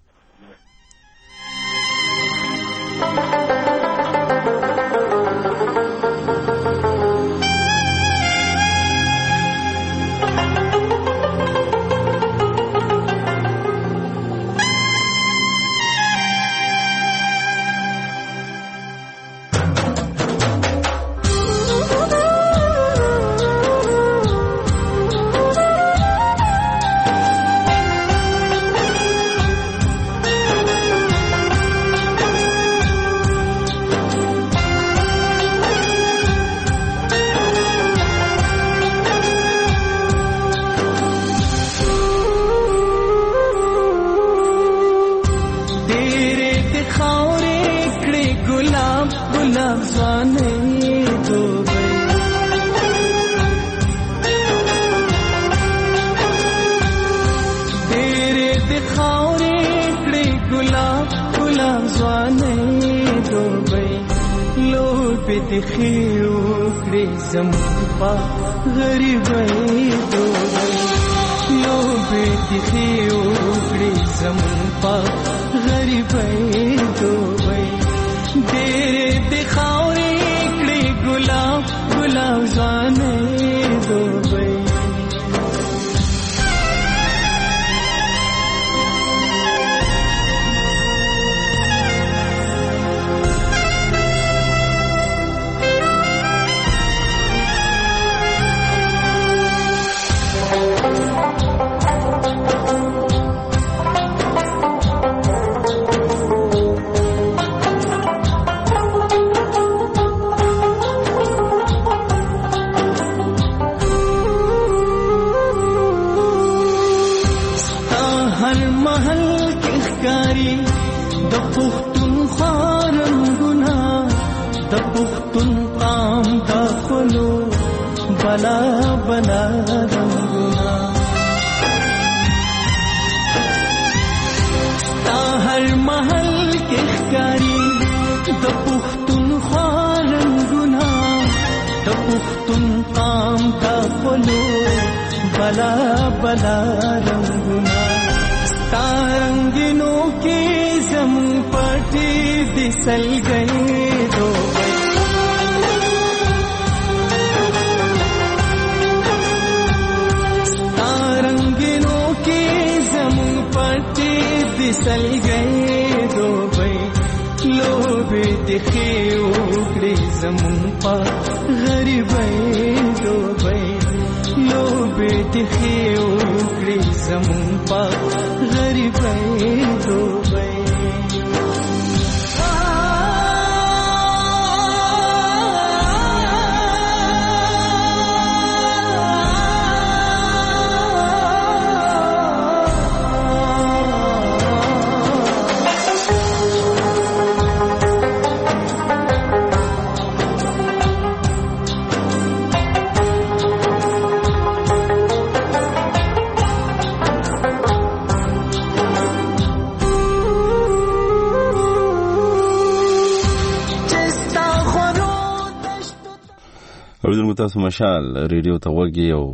اوریدونکو تاسو مشال ریډیو ته وګورئ او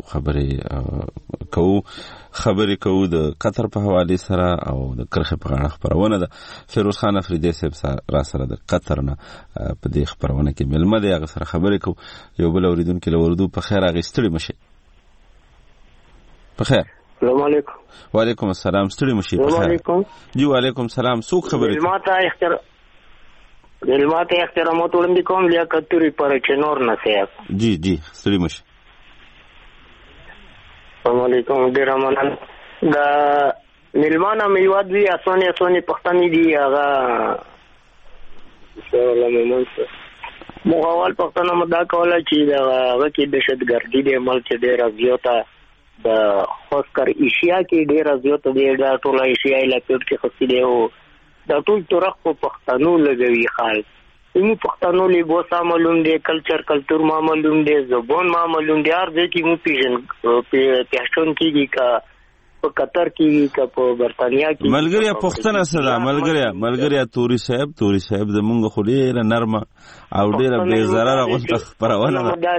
خبرې کوو د قطر په حواله سره او د کرخه په اړه خبرونه ده. فیروز خان افریدی صاحب را سره د قطر نه په دې خبرونه کې ملمه دی، هغه سره خبرې کوو. یو بل اوریدونکو له وردو په خیر هغه ستړي مشه. په خیر. السلام علیکم. وعلیکم السلام. ستړي مشه. په خیر. جی وعلیکم السلام. څوک خبرې کوي؟ ملماته احترامات وړاندې کوم لیاقت توري پر چنور نه سیاف. جی ستړي مشه. السلام علیکم. ډیر مننه. دا ملمانه میواد وی اسونه پښتني دی هغه سلام علیکم. مغول پښتنه مدا کوله چې دا هغه کې دهشتګردي د ملک ډیر زیاته د خاص کر ایشیا کې ډیر زیاته دی، دا ټول ایشیا علاقې کې خاص دی او دا ټول ترخ په پښتنو لګوي خال. مو پښتنو لباس معلوم دی، کلچر معلوم دی، زبان معلوم دی، هر ځای کې مو پیژن کیږي کا په قطر کې کا په برتانیا کې. ملګری پښتنه سره ملګری توري صاحب زمونږ خو ډیره نرمه او ډیره بے ضرره غوښته خبرونه ده.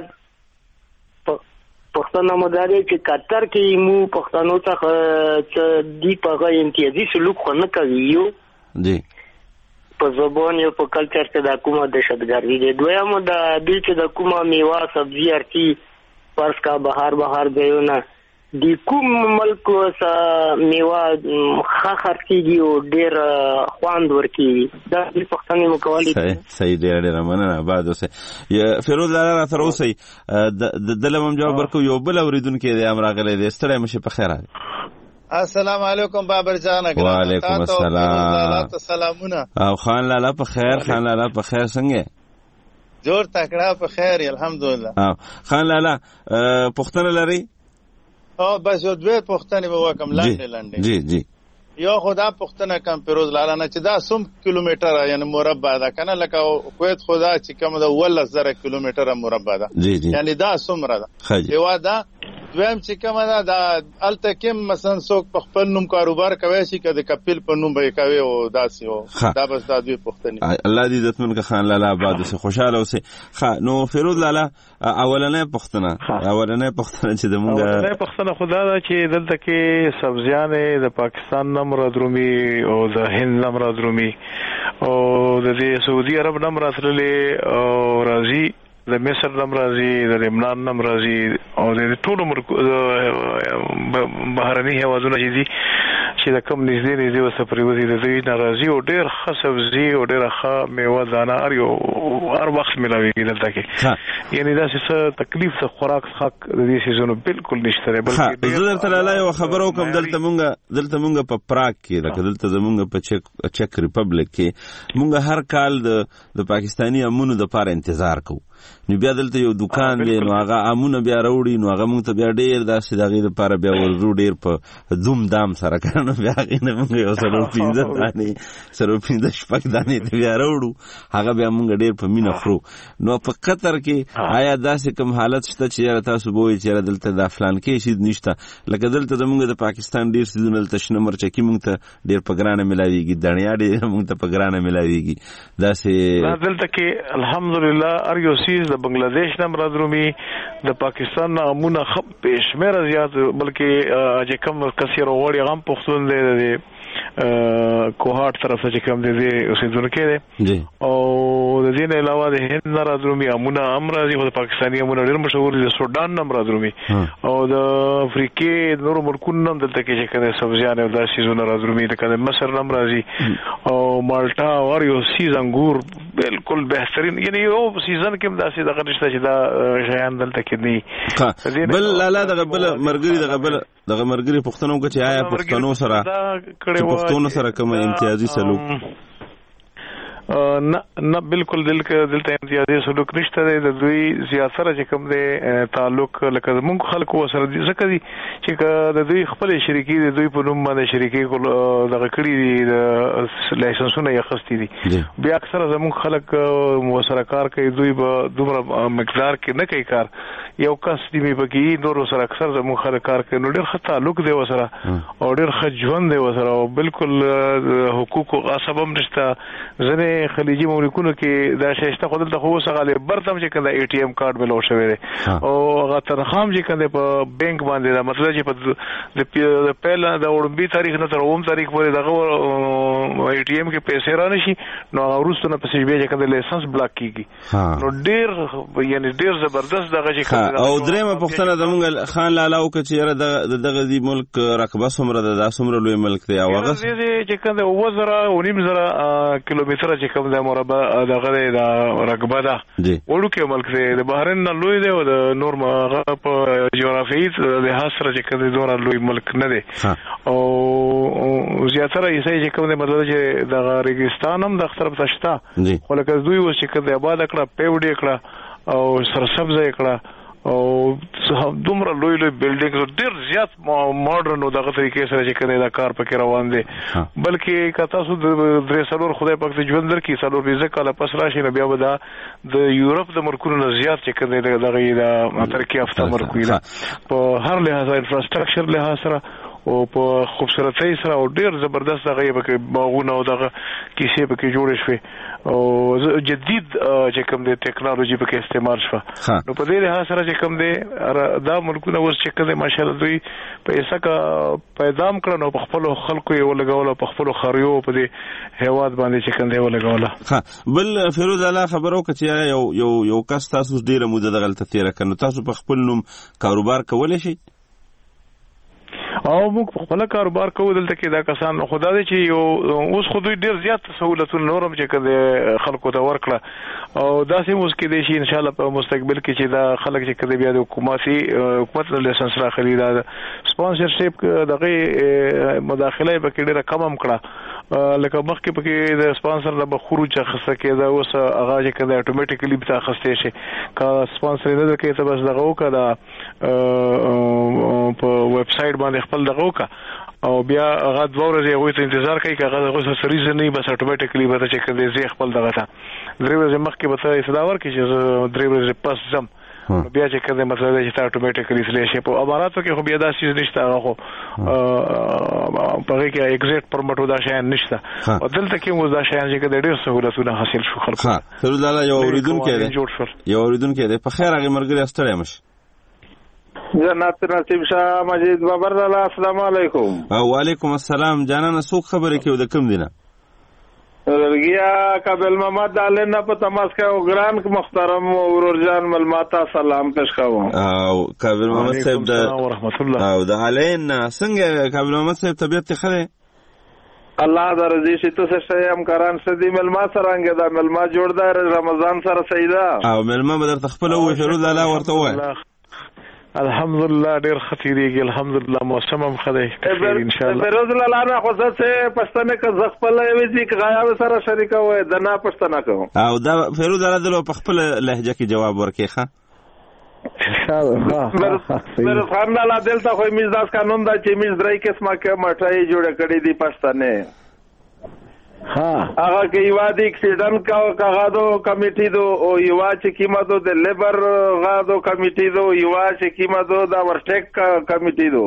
پښتنه مداري چې قطر کې مو پښتنو ته دی په امتیازي سلوک خو نه کوي یو جی په زبان یو په کلچر کې د کومه دهشتګردي دی. دویم د دې چې د کومه میوه سبزی ارتي فرض کا بهار دیونه د کوم ملک سره میوه خاخر کیږي او ډیر خواند ورکی دا د پښتني مکوالي. صحیح ډیر مننه. بعد اوسه فیروز لاله را تر اوسه د دلمم جواب ورکو. یو بل اوریدونکو د امراغله د ستړی مشه په خیر. السلام علیکم بابر جان. وعلیکم السلام. سلامونه. او خان لاله په خیر. څنګه جوړ تکړه په خیر الحمدلله. خان لاله پښتنه لري؟ او بس یو دوه پښتنه به وکم لاندې. جی یو خدا پښتنه کم فیروز لاله نه چې دا سم کیلومتر یعنی مربع ده کنه، لکه کویت خدا چې کوم ده 10000 کیلومتر مربع ده. یعنی دا سمره ده. یو دا دویم چې کوم ده الته کوم مثلا څوک په خپل نوم کاروبار کوي شي کده کپیل په نوم به کوي او داسې او دا بس دا دوی پښتني. الله دې عزتمن که خان لاله آباد اوسه خوشاله اوسه. نو فیروز لاله اولنې پښتنه چې د مونږه پښتنه خدا دا چې دلته کې سبزیانې د پاکستان نم را درومي او د هند نم را درومي او د سعودي عرب نم راتللې او راځي، د مصر نم راځي، د لبنان نم راځي او د ټولو بهرني هیوادونو چې د کم نږدې وسپریوزي د دوی ناراضي او ډېر ښه سبزي او ډېر ښه میوه دانه هر وخت ملاويږي دلته کې. یعنی دا څه تکلیف څه خوراک حق د دې سيزونو بالکل نشته. بلکې زه درته لاله یو خبرو کوم. دلته مونږ په پراګ کې دلته زمونږ په چک ریپبلیک کې مونږ هر کال د پاکستاني امونو د پاره انتظار کوو. نو بیا دلته یو دکان دی، نو هغه امونه بیا راوړي، نو هغه مونږ ته بیا ډېر داسې دغې لپاره بیا ورځو ډېر په دوم دام سره کنه بیا هغې نه مونږ یو 15 شپږ دانې ته بیا راوړو، هغه بیا مونږ ډېر په مینه خورو. نو په قطر کې آیا داسې کوم حالت شته چې یاره تاسو به وایئ چې یاره دلته دا فلان کې شي نشته؟ لکه دلته زمونږ د پاکستان ډېر څیزونه دلته شنه مرچکي مونږ ته ډېر په ګرانه ملاویږي، دڼیا ډېر مونږ ته په ګرانه ملاویږي. داسې دلته کې الحمدلله هر یو د بنگلاديش نم را درومي، د پاکستان نمونه خپ پېشمېره زیات، بلکې چې کوم کثیر وړي غم پښتون دی د کوهاټ طرف څخه کوم دی اوسېدونکي دی او د دې نه علاوه د هند نه را درومي امونه راځي، خو د پاکستاني امونه ډېر مشهور دي. د سودان نم را درومي او د افریقې نورو ملکونو نم دلته کې چې کوم سبزیان او داسې زونه را درومي، د مصر نم راځي او مالټا او یو سیز انګور بالکل بهترین، یعنی یو سیزن کې داسې دغه نشته چې دا شیان دلته کې نه. بل لاله دغه بل مرګري پښتنو کې چې آیا پښتنو سره کوم امتیازي سلوک نه بالکل دلته امتیازي سلوک نشته دی. د دوی زیاتره چې کوم دی تعلق لکه زمونږ خلکو سره دي ځکه دي چې د دوی خپل شریکي د دوی په نوم باندې شریکي دغه کړي دي، د لایسنسونه یې اخیستي دي. بیا اکثره زمونږ خلک سره کار کوي، دوی به دومره مقدار کې نه کوي کار، یو کس دی مې پکې نور سره اکثر زمونږ خلک کار کوي، نو ډېر ښه تعلق دی ورسره او ډېر ښه ژوند دی ورسره او بالکل حقوق غصب هم نشته. ځینې خلیجي مملکونو کې دا شیشته خو دلته خو سغاله برتم چې کنده ای ټي ایم کارت ملو شوی دی او هغه تنخام چې کنده په بانک باندې دا مطلب چې په د پهلا د وړمبي تاریخ نه تر اوم تاریخ پورې دغه ای ټي ایم کې پیسې را نشي نو ورسته نه پسې بیا چې کنده لایسنس بلاک کیږي نو ډیر یعنی ډیر زبردست دغه چې او درېمه پښتنه زمونږ خان لالاو کې چې دغه دی ملک رقبه څومره ده دا څومره لوی ملک دی او هغه چې کنده 2000 کیلومتر چې کوم د مربع دغه د رقبه ده وړو کې ملک دی د بحرین نه لوی دی او د نور هغه په جغرافیایي لحاظ سره چې کنده دوه لوی ملک نه دی او زیاتره یې چې کوم د مطلب چې د ریګستان هم د طرف تشتا خو لکه دوی و چې کنده آباد کړه پیوډي کړه او سرسبز کړه او دومره لوی لوی بلډینګ ډیر زیات ماډرن او دغه طریقې سره چې کنه دا کار پکې روان دي بلکې کته سو درې سلور خدای پاک ته ژوند درکې سلور ریزه کاله پس راشي نو بیا به د یورپ د مرکونو نه زیات چې کنه دغه د ترکیه افتا مرکوي په هر لحاظ انفراستراکچر لحاظ سره او په خوبصورتۍ سره او ډیر زبردست دغه پکې باغونه او دغه کیسې پکې جوړې شوې او جدید چې کوم د ټیکنالوژي پکې استعمال شو نو په دې لحاظ سره چې کوم دی دا ملکونه اوس چې کوم ماشاءالله دوی پیسې کا پیدام کړنو په خپل خلکو یې ولګول په خپل خریو په دې هیواد باندې چې کوم دی ولګول بل فیروز الله خبرو کچې یو کس تاسو ډیره موده د غلطه تیر کړو تاسو په خپل نوم کاروبار کولای شئ او موږ خپل کاروبار کوو دلته کې دا کسان خدا دې چې یو اوس خو دوی ډیر زیات سہولتونه نورم چې کده خلکو ته ورکړه او داسې موږ کې دې شي ان شاء الله په مستقبل کې چې دا خلک چې کده بیا د حکومت لایسنس راخلي دا سپانسرشپ دغه مداخله به کې ډیره کم هم کړه لکه مخکې پکې د سپانسر د بخورو چې خسته کې دا اوس هغه چې کده اتوماتیکلی به خسته شي کا سپانسر نه درکې ته بس دغه وکړه په ویب سټ باندې خپل دغه وکړه او بیا هغه دوه ورځې هغه ته انتظار کوي چې هغه غوښه سریز نه بس اتوماتیکلی به چې کده زی خپل دغه تا درې ورځې مخکې به ته صداور کې چې درې ورځې پس زم بیا چې کده مطلب چې تا اتوماتیکلی سلی شي په اماراتو کې خو بیا دا چیز نشته هغه خو په کې ایگزیکټ پرمټ ودا شي نشته او دلته کې مو دا شي چې کده ډېر سہولتونه حاصل شو خلکو سره لاله یو اوریدونکو دی په خیر هغه مرګري استړی مش جنات نصیب شاه مجید بابر الله السلام علیکم وعلیکم السلام جانانه څوک خبرې کوي د کوم دینه ورګیا قابل محمد علنا په تماس کې او ګران محترم ورور جان ملماتا سلام پېښ کوم او قابل محمد صاحب د رحمت الله او د علین څنګه قابل محمد صاحب طبيعت خره الله درځي چې تاسو سره هم کاران سدي ملما سرانګه دا ملما جوړدار رمضان سره سیدا او ملما بدر تخپل او شروع الله ورته وای الحمدلله ډیر خطیریږي الحمدلله موسم هم خدای ان شاء الله فیروز الله نه خو څه پښتنه که زغپل وي چې غیاب سره شریک وي د نه پښتنه کوم او دا فیروز الله دلو په خپل لهجه کې جواب ورکړي ښه ان شاء الله فیروز خان الله دلته خو میز داس قانون دا چې میز درې قسمه کې مټای جوړ کړي دي پښتنه هغه کې یو د اکسیډنټ کاغادو کمیټې دو او یو چې کیمادو د لیبر غادو کمیټې دو یو چې کیمادو د ورټیک کمیټې دو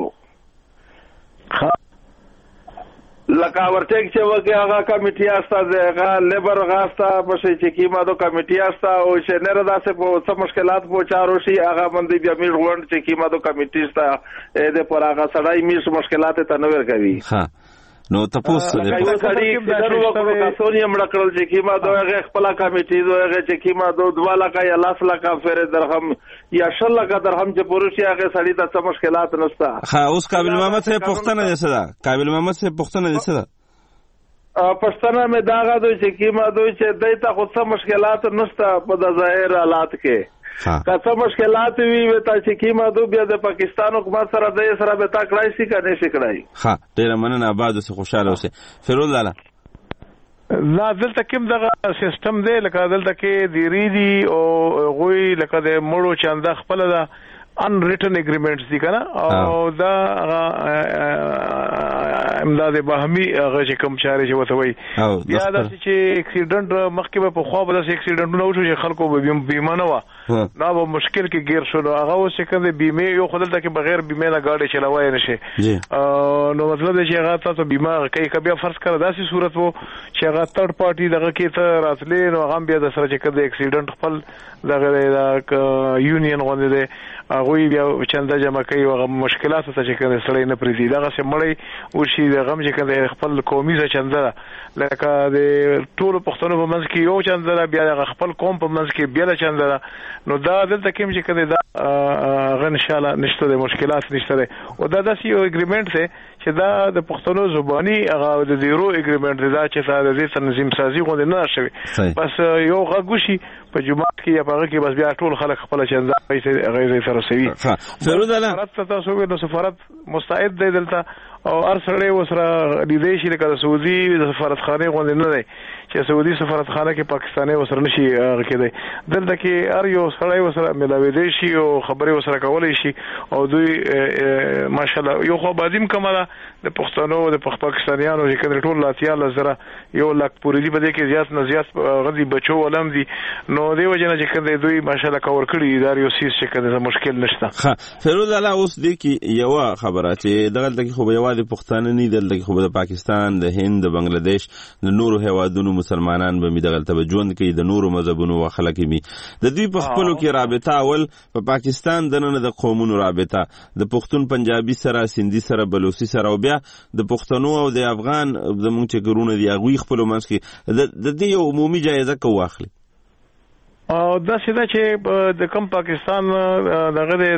لکه ورټیک چې وګه هغه کمیټې استا هغه لیبر غاستا په چې کیمادو کمیټې استا او چې نه راځي په څه مشکلات په چارو شي هغه باندې بیا میږ وند چې کیمادو کمیټې استا د پر هغه سړای میږ مشکلات ته نو ور کوي نو تاسو دې په کړي درو وکړو تاسو یې مړکړل چې کیما دوه خپل کمیټې دوه چې کیما دوه 2 لک یا 10 لک فر درهم یا 10 لک درهم چې پروشي هغه سړی د څه مشکلات نشته ها اوس قابل محمد صاحب پښتنه دې صدا قابل محمد صاحب پښتنه دې صدا پښتنه مې داغه دوی چې کیما دوی چې دایته خو څه مشکلات نشته په د ظاهر حالات کې کڅه مشکلات وی وتا چې کیما دو بیا د پاکستان حکومت سره د سره به تا کړای شي کنه شي کړای ها ډیر مننه آباد اوسه خوشاله اوسه فیروز لاله لا دلته کوم دغه سیستم دی لکه دلته کې دی ریدي او غوي لکه د مړو چاندا خپل دا ان ریټن اګریمنټس دي کنه او دا امداد باهمي هغه چې کوم چارې چې وته وي یا دا چې اکسیډنټ مخکې په خو به د اکسیډنټونو وشو چې خلکو به بیمه نه و نو به مشکل کې گیر شو هغه اوس چې کوم بیمه یو خدل ته کې بغیر بیمه نه گاډي چلوای نشي نو مطلب چې هغه تاسو بیمه کوي کبه فرض کړه داسې صورت وو چې هغه تھرد پارټي دغه کې ته راتلې نو هغه بیا د سره چې کوم اکسیډنټ خپل دغه یونین غونډه ده هغه بیا چنده جمع کوي او مشکلات ته چې کوم سړی نه پریدي دغه سم مړی او شي د غم چې کوم خپل قومي چنده لکه د ټول پښتنو په منځ کې یو چنده بیا د خپل قوم په منځ کې بیا چنده نو دا دلته کوم چې کوم دا غن ان شاء الله نشته د مشکلات نشته او دا د یو اګریمنت دی چې دا د پښتنو زبانی هغه د زیرو اګریمنت دی دا چې د دې تنظیم سازي غوډه نه شوی بس یو غوښي په جمعات کې یا په کې بس بیا ټول خلک خپل چنده پیسې غیر سره سوي فیروز الله تاسو نو سفارت مستعد دی دلته او ارسله وسره د دې شي لکه سعودي د سفارتخانه غوډه نه دی چې سعودي سفارتخانه کې پاکستاني وسره نشي کېدی دلته کې ار یو سړی وسره ملاوي دی شي او خبري وسره کولای شي او دوی ماشاءالله یو خو بادیم کومه د پښتنو د پاکستانیانو چې کله ټول لاتیا لزره یو لک پوری دی بده کې زیات نه زیات غدي بچو ولم دي نو دی وجنه چې کله دوی ماشاءالله کور کړی دا یو سیس چې کله مشکل نشته ها فیروز الله اوس دی کې یو خبره چې دغه کې خو یو د پښتانه نه دلته خو د پاکستان د هند د بنگلاديش د نورو هیوادونو مسلمانان به می دغه توجه کوي د نورو مذهبونو او خلک می د دوی په خپلو کې رابطه اول په پاکستان د نن د قومونو رابطه د پښتون پنجابي سره سندي سره بلوچي سره او بیا د پښتنو او د افغان د مونږ چې ګرونه دی هغه خپل منځ کې د دې عمومي جایزه کو واخلي او دا سیده چې د کم پاکستان دغه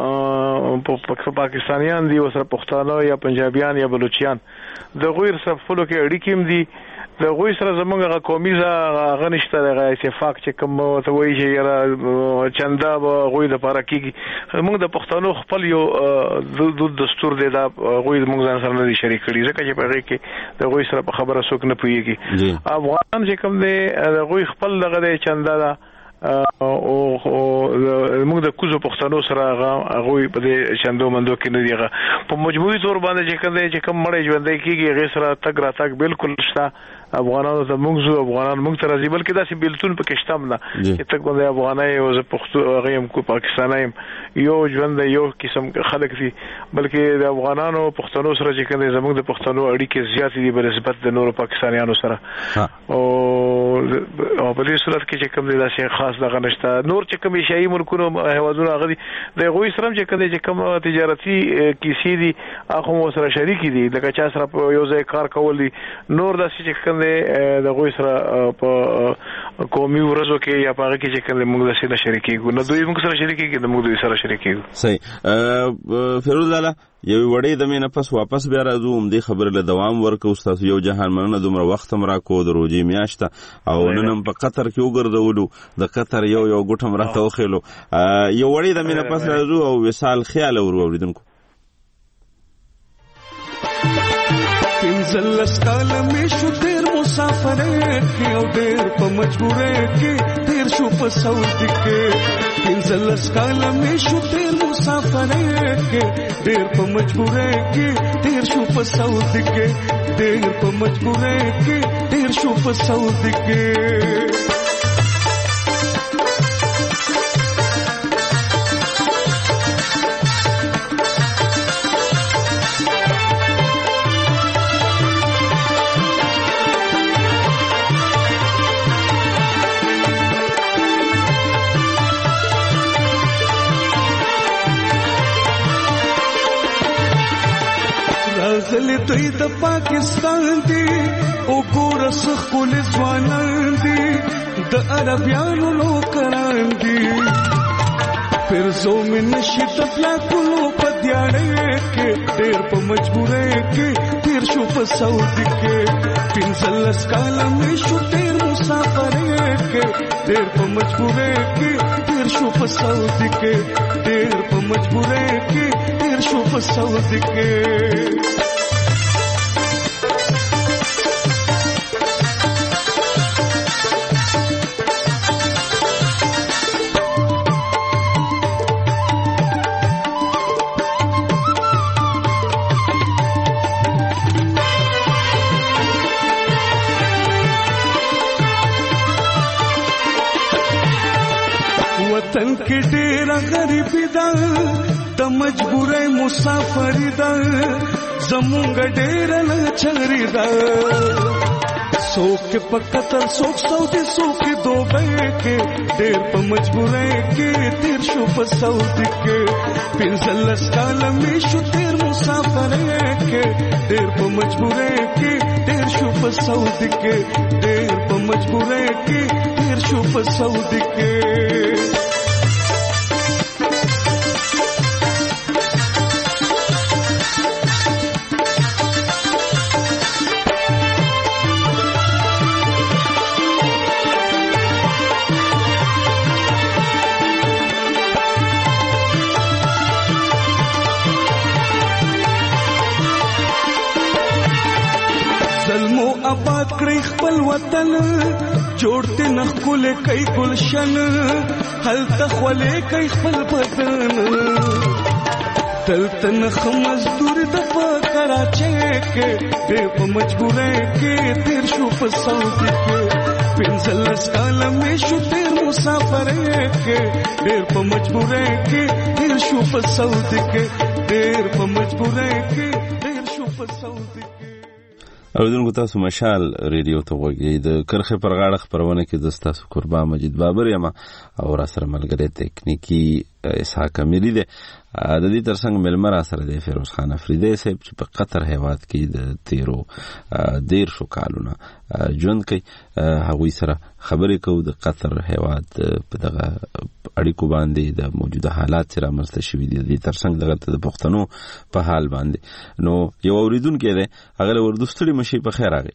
د پاکستانیان دی وسره پښتانه یا پنجابیان یا بلوچیان د غیر سره فلو کې اړیکې دي د غوي سره زمونږه قومي ځا غنشته د اتفاق چې کوم ته وایي چې چنده به غوي د پاره کیږي موږ د پښتنو خپل یو د دستور دی دا غوي موږ ځان سره نه شریک کړي ځکه چې په هغه کې د غوي سره په خبره څوک نه پويږي افغان چې کوم دی د غوي خپل دغه چنده دا او موږ د کوزو پښتنو سره هغه په دې چندو مندو کې نه دیغه په مجموعي تور باندې چې کوم مړی ژوندۍ کیږي غیر سره تک را تک بالکل شته افغانانو ته موږ افغانان موږ ته راځي بلکې داسې بیلتون پکې شته نه چې تک باندې افغانای او زه پښتو هغه هم کو پاکستانایم یو ژوند یو قسم خلک دي بلکې د افغانانو پښتنو سره چې کوم زموږ د پښتنو اړیکې زیات دي په نسبت د نورو پاکستانیانو سره او په دې صورت کې چې کوم داسې خاص دغه نشته نور چې کوم شایي ملکونو هوادونه هغه دي د غوي سره چې کوم تجارتي کیسې دي هغه سره شریک دي لکه چا سره یو ځای کار کول دي نور داسې چې د غوي سره په قومي ورځو کې یا په هغه کې چې کوم موږ د سره شریکېږو نو دوی موږ سره شریکېږي د موږ دوی سره شریکېږو صحیح فیروز الله یو وړې د مینه پس واپس بیا راځو هم دې خبره له دوام ورکو تاسو یو جهان مننه دومره وخت مرا کو د روزي میاشته او نن په قطر کې وګرځولو د قطر یو ګټم راته وخېلو یو وړې د مینه پس راځو او وصال خیال اوریدونکو پنځلس کاله مې شو تیر مسافرۍ کې او ډېر په مجبورۍ کې تیر شو په سعودي کې پنځلس کاله مې شو تیر مسافرۍ کې ډېر په مجبورۍ کې تیر شو په سعودي کې ډېر په مجبورۍ کې تیر شو په سعودي کې غزل دوی د پاکستان دی او ګور سخل ځوانان دی د عربیانو نوکران دی پرزو من نشي تفلا کولو په دیاړې کې ډېر په مجبورۍ کې تیر شو په سعودي کې پنځلس کاله مې شو تیر مسافرۍ کې ډېر په مجبورۍ کې تیر شو په سعودي کې ډېر په مجبورۍ کې تیر شو په سعودي کې وطن کې ډېره غریبي ده د مجبورۍ مسافري ده زمونږ ډېره لاچاري ده څوک په قطر څوک سعودي څوک دوبۍ کې ډېر په مجبورۍ کې تیر شو په سعودي کې 15 کاله مې شو تیر مسافرۍ کې ډېر په مجبورۍ کې تیر شو په سعودي کې ډېر په مجبورۍ کې تیر شو په سعودي کې آباد کړی خپل وطن جوړته نخول کوي گلشن هلته خولې کوي خپل بدن تلته نخ مزدور د کراچۍ کې په مجبورۍ کې تیر شو په سعودي کې 15 کاله مې شو تیر مسافرۍ کې ډېر په مجبورۍ کې تیر شو په سعودي کې ډېر په مجبورۍ کې تیر شو په سعودي کې اوریدونکو تاسو مشال ریډیو ته وګورئ د کرخه پر غاړه خبرونه کې د تاسو قربان مجید بابر یم او را سره ملګری تکنیکی اسحاق امیری ده د دې ترڅنګ ملمر سره د فیروز خان افریدی صاحب چې په قطر هیواد کې د 13 کالونو ژوند کوي هغوی سره خبرې کوو د قطر هیواد په دغه اړیکو باندې د موجوده حالات سره مرسته شوې دي د ترڅنګ دغه د پښتنو په حال باندې نو یو اوریدونکو دی هغه وردوستړي مشي په خیر راغی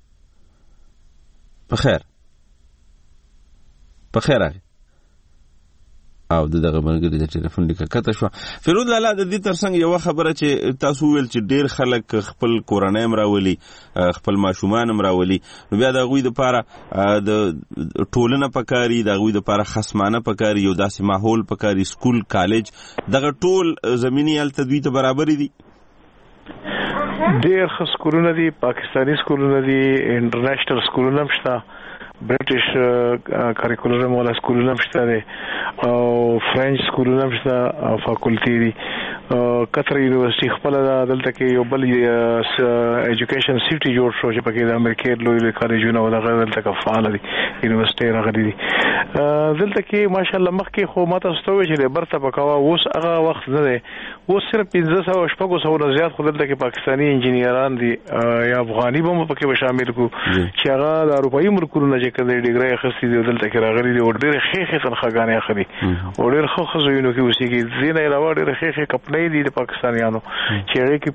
په خیر راغی او دغه مرګ د ټلیفون لیکه کته شو فیروز لاله د دې ترڅنګ یو خبره چې تاسو ویل چې ډیر خلک خپل کورنۍ مراولي خپل ماشومان مراولي نو بیا د غوي د پاره د ټولنه پکاري د غوي د پاره خصمانه پکاري یو داسې ماحول پکاري سکول کالج دغه ټول زميني ال تدوی ته برابر دي ډیر سکولونه دي پاکستاني سکولونه دي انټرنیشنل سکولونه شته برټیش کریکولم ولا سکولونه شته دي او فرنچ سکولونه شته او فاکولټي دي قطر یونیورسيټي خپل دلته کې یو بل ایجوکیشن سیټي جوړ شو چې پکې د امریکای لوی کالجونه او دغه دلته کې فعال دي یونیورسيټي راغلي دي دلته کې ماشاءالله مخکې خو ماته ستوي چې برته پکاوه اوس هغه وخت نه دی اوس صرف 1500 نه زیات خو دلته کې پاکستاني انجینیران دي یا افغاني به پکې شامل کو چې هغه د اروپאי ملکونو چې کله ډیګري اخستې دي دلته کې راغلي دي او ډېر خېخې تنخواګانې اخلي او ډېر خو یو کې اوسېږي ځینې علاوه ډېر خېخې کپنې دي د پاکستانیانو چې هغه کې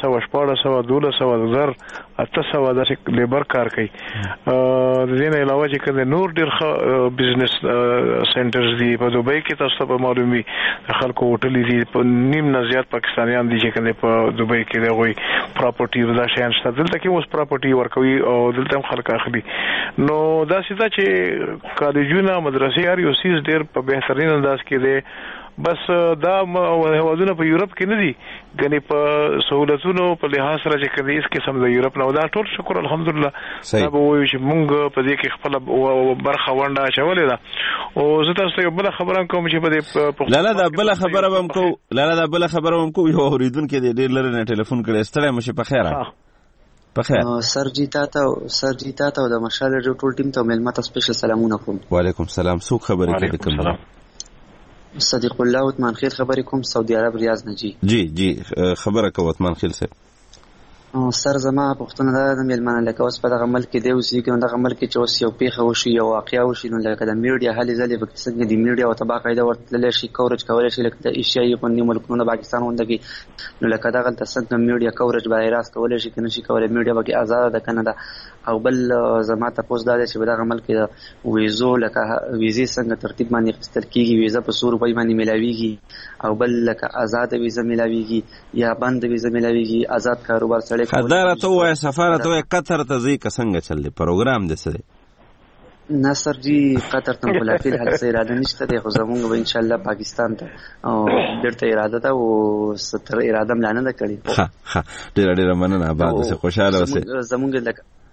1500 800 د لیبر کار کوي ځینې علاوه چې کله نور ډېر بزنس سنټرز دي په دوبۍ کې تاسو ته معلومي خلکو هوټل دي په نیم نه زیات پاکستانیان دي چې کله په دوبۍ کې دغه پراپرټي ولا شین شته دلته کې اوس پراپرټي ورکوي او دلته هم خلک اخلي نو دا څه چې کالجونه مدرسې هر یو سیس ډېر په بهترین انداز کې دي بس دا هوادونه په یورپ کې نه دي غني په سہولتونو په لحاظ سره چې کله اس قسم د یورپ نو دا ټول شکر الحمدلله دا به وایو چې مونږ په دې کې خپل برخه ونده چولې ده او زه تاسو یو بل خبره کوم چې په دې لاله دا بل خبره هم کو یو اوریدونکو کې ډېر لره نه ټلیفون کړي ستړی مشه په خیره بخیر سرجی تاته او د مشال ټول ټیم ته ملمت سپیشل سلامونه کوم وعلیکم السلام څوک خبرې کوي صدیق الله عثمان خیل خبرې کوم سعودي عرب ریاض نه جی خبره کوم عثمان خیل صاحب سر زما پښتون دا د ملمانه لکه اوس په دغه ملک دی اوسې کوم دغه ملک چې اوس یو پیښه وشي یو واقعیا وشي نو لکه د میډیا حالې ځلې په څنګه د میډیا او تبا قاعده ورتلل شي کورج کولای شي لکه د ایشیايي په ملکونو د پاکستان وندګي نو لکه دغه د څنګه میډیا کورج به راست کولای شي کنه شي کولای میډیا به آزاد ده کنه دا او بل زما ته پوس دا چې دغه ملک د ویزو لکه ویزې څنګه ترتیب باندې خپل کیږي ویزه په 100 روپۍ باندې ملاويږي او بل لکه آزاد ویزه ملاويږي یا بند ویزه ملاويږي آزاد کاروبار سره خدارته وای سفارت وای قطر ته ځي څنګه چللی پروګرام د څه نصر جی قطر ته په لافیل حل سره اراده نشته دی خو زمونږ به ان شاء الله پاکستان ته او ډېرته اراده ده او ستر اراده ملانه ده کړی ډېر مننه آباد اوسه خوشاله اوسه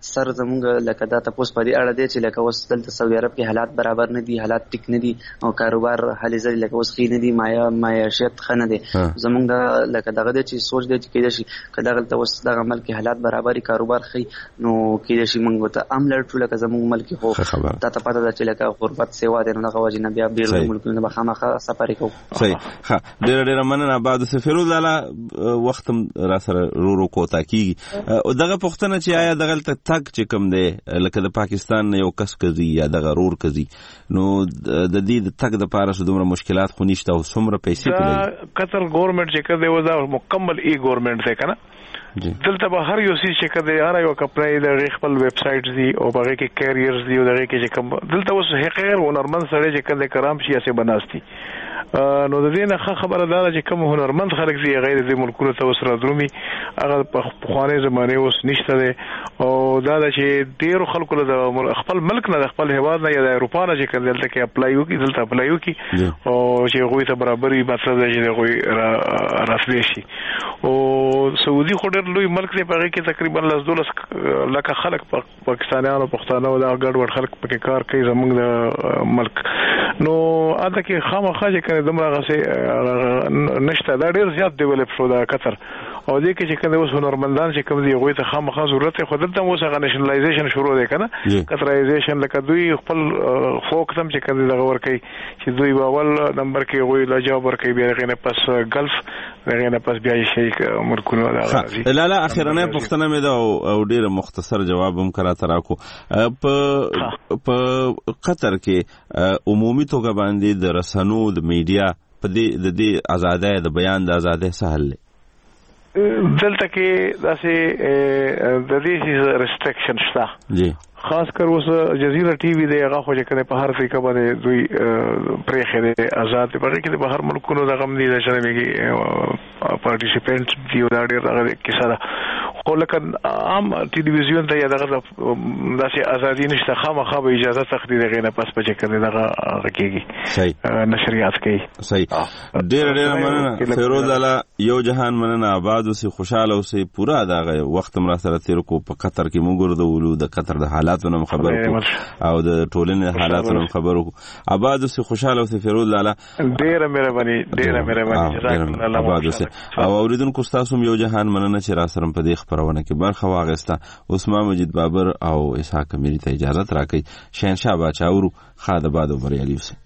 سر زمونږ لکه دا تاسو په دې اړه دی چې لکه اوس دلته سعودي عرب کې حالات برابر نه دي، حالات ټیک نه دي او کاروبار حالي ځای لکه اوس خې نه دي، معیشت ښه نه دی. زمونږ دا لکه دغه دی چې سوچ دی چې کېدای شي که دغلته اوس دغه ملک کې حالات برابري کاروبار ښه نو کېدای شي موږ ته هم لړ ټو لکه زمونږ ملک خو تا ته پته ده چې لکه غربت سیوا دی نو دغه وجې نه بیا بیرون ملکونو به خامخا سفرې کوو. صحیح. ښه ډېره مننه. بعد فیروز لاله وخت را سره رو کوتا کیږي او دغه پوښتنه چې آیا دغلته تک چې کوم دی لکه د پاکستان یو کس کوي یا دغه رور کوي نو د دې د تک د پاره دومره مشکلات خو نشته او څومره پیسې کوي. قطر ګورنمنت چې کوي ودا مکمل ای ګورنمنت دی کنه. دلته به هر یو څه چې کوي هر یو کمپنۍ د خپل ویب سایټ دی او هغه کې کیریرز دی او هغه کې چې کوم دلته اوس هغه هنرمند سره چې کوي کرام شي اسه بناستي نو د دې نه خبره ده چې کوم هنرمند خلک زی غیر د ملکونو ته وسره درومي هغه په خوانې زمانه اوس نشته ده او دا چې ډیرو خلکو له خپل ملک نه خپل هواد نه یا د اروپا نه چې کوم دلته کې اپلای وکړي دلته اپلای وکړي او چې غوي ته برابرۍ مطلب ده چې غوي راسي شي او سعودي خو ډېر لوی ملک دی په هغه کې تقریبا 12 لکه خلک پاکستانیانو پښتانه دا ګډ وډ خلک پکې کار کوي زموږ د ملک نو اته کې خامخا چې دمره غسه نشته دا ډیر زیات ډیولپ شو دا قطر او دې کې چې کوم اوس هنرمندان چې کوم دی غوي ته خامخا ضرورت خو دلته اوس هغه نېشنلایزیشن شروع دی کنه قطرایزیشن لکه دوی خپل فوک تم چې کوم دی دغه ور کوي چې دوی اول نمبر کې غوي لا جواب ور کوي بیا غینه پس گلف غینه پس بیا شي مرکونو دا راځي. لا اخیرنه پښتنه مې دا او ډیر مختصر جواب هم کرا تراکو په قطر کې عمومي توګه باندې د رسنو د میډیا په دې آزادۍ د بیان د آزادۍ سهل دلته کې داسې د دې ریسټریکشن شته جی خاص کر اوس جزیره ټي وی دی هغه خو چې کنه په هر طریقه باندې دوی پرې خره آزاد په کې د بهر ملکونو د غم دي چې نهږي پارټیسیپینټ دی او دا ډېر هغه کیسه ده خو لکه عام ټلویزیون ته یا دغه داسې ازادي نشته خامخا به اجازه تخدي دغه نه پس په چې کنه دغه کېږي صحیح نشریات کوي صحیح. ډېر مننه فیروز لاله یو جهان مننه آباد اوسې خوشاله اوسې پورا دغه وخت مر سره تیر کو په قطر کې موږ ورو د قطر د حالات نو خبر او د ټولنې حالات نو خبر آباد اوسې خوشاله اوسې فیروز لاله ډېر مهرباني جزاک الله آباد اوسې او اوریدونکو تاسو یو جهان مننه چې را سره په دې خبرونه کې برخه واغسته عثمان مجید بابر او اسحاق اميري ته اجازه راکړي شهنشاه باچاورو خاده باد بریالي اوسئ.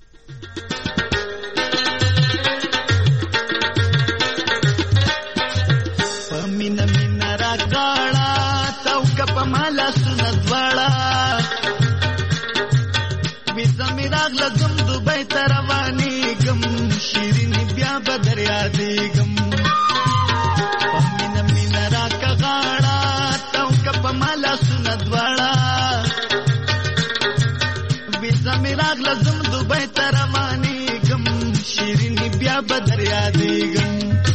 لګم دوبۍ ته رواني ګم شیرین بیا بدر یادېږم په مینا راکه غاړه تو کپ مالا سونه دواړه ویزه مې راغله ځم دوبۍ ته رواني ګم شیرین بیا بدر یادېږم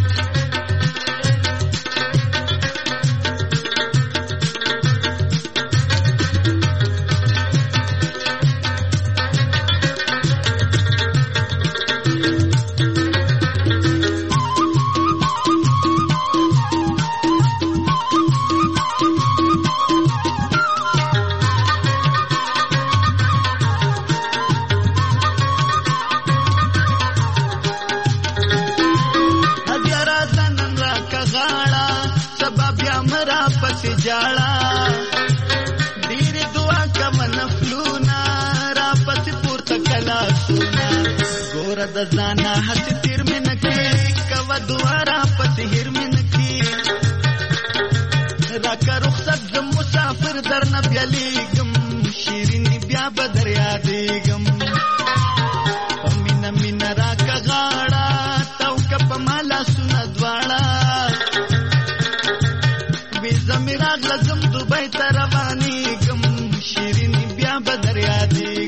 د ځانا هڅ تیر من کې کوا دوارا پته هیر من کې راکا رخصت د مسافر در نه بیلیګم شیرین بیا بدر یادېګم مینا راکا غاړه تو کپ مالا سونه دواړه ویزه مې راغله ځم دوبۍ ته روانېږم شیرین بیا بدر یادېګم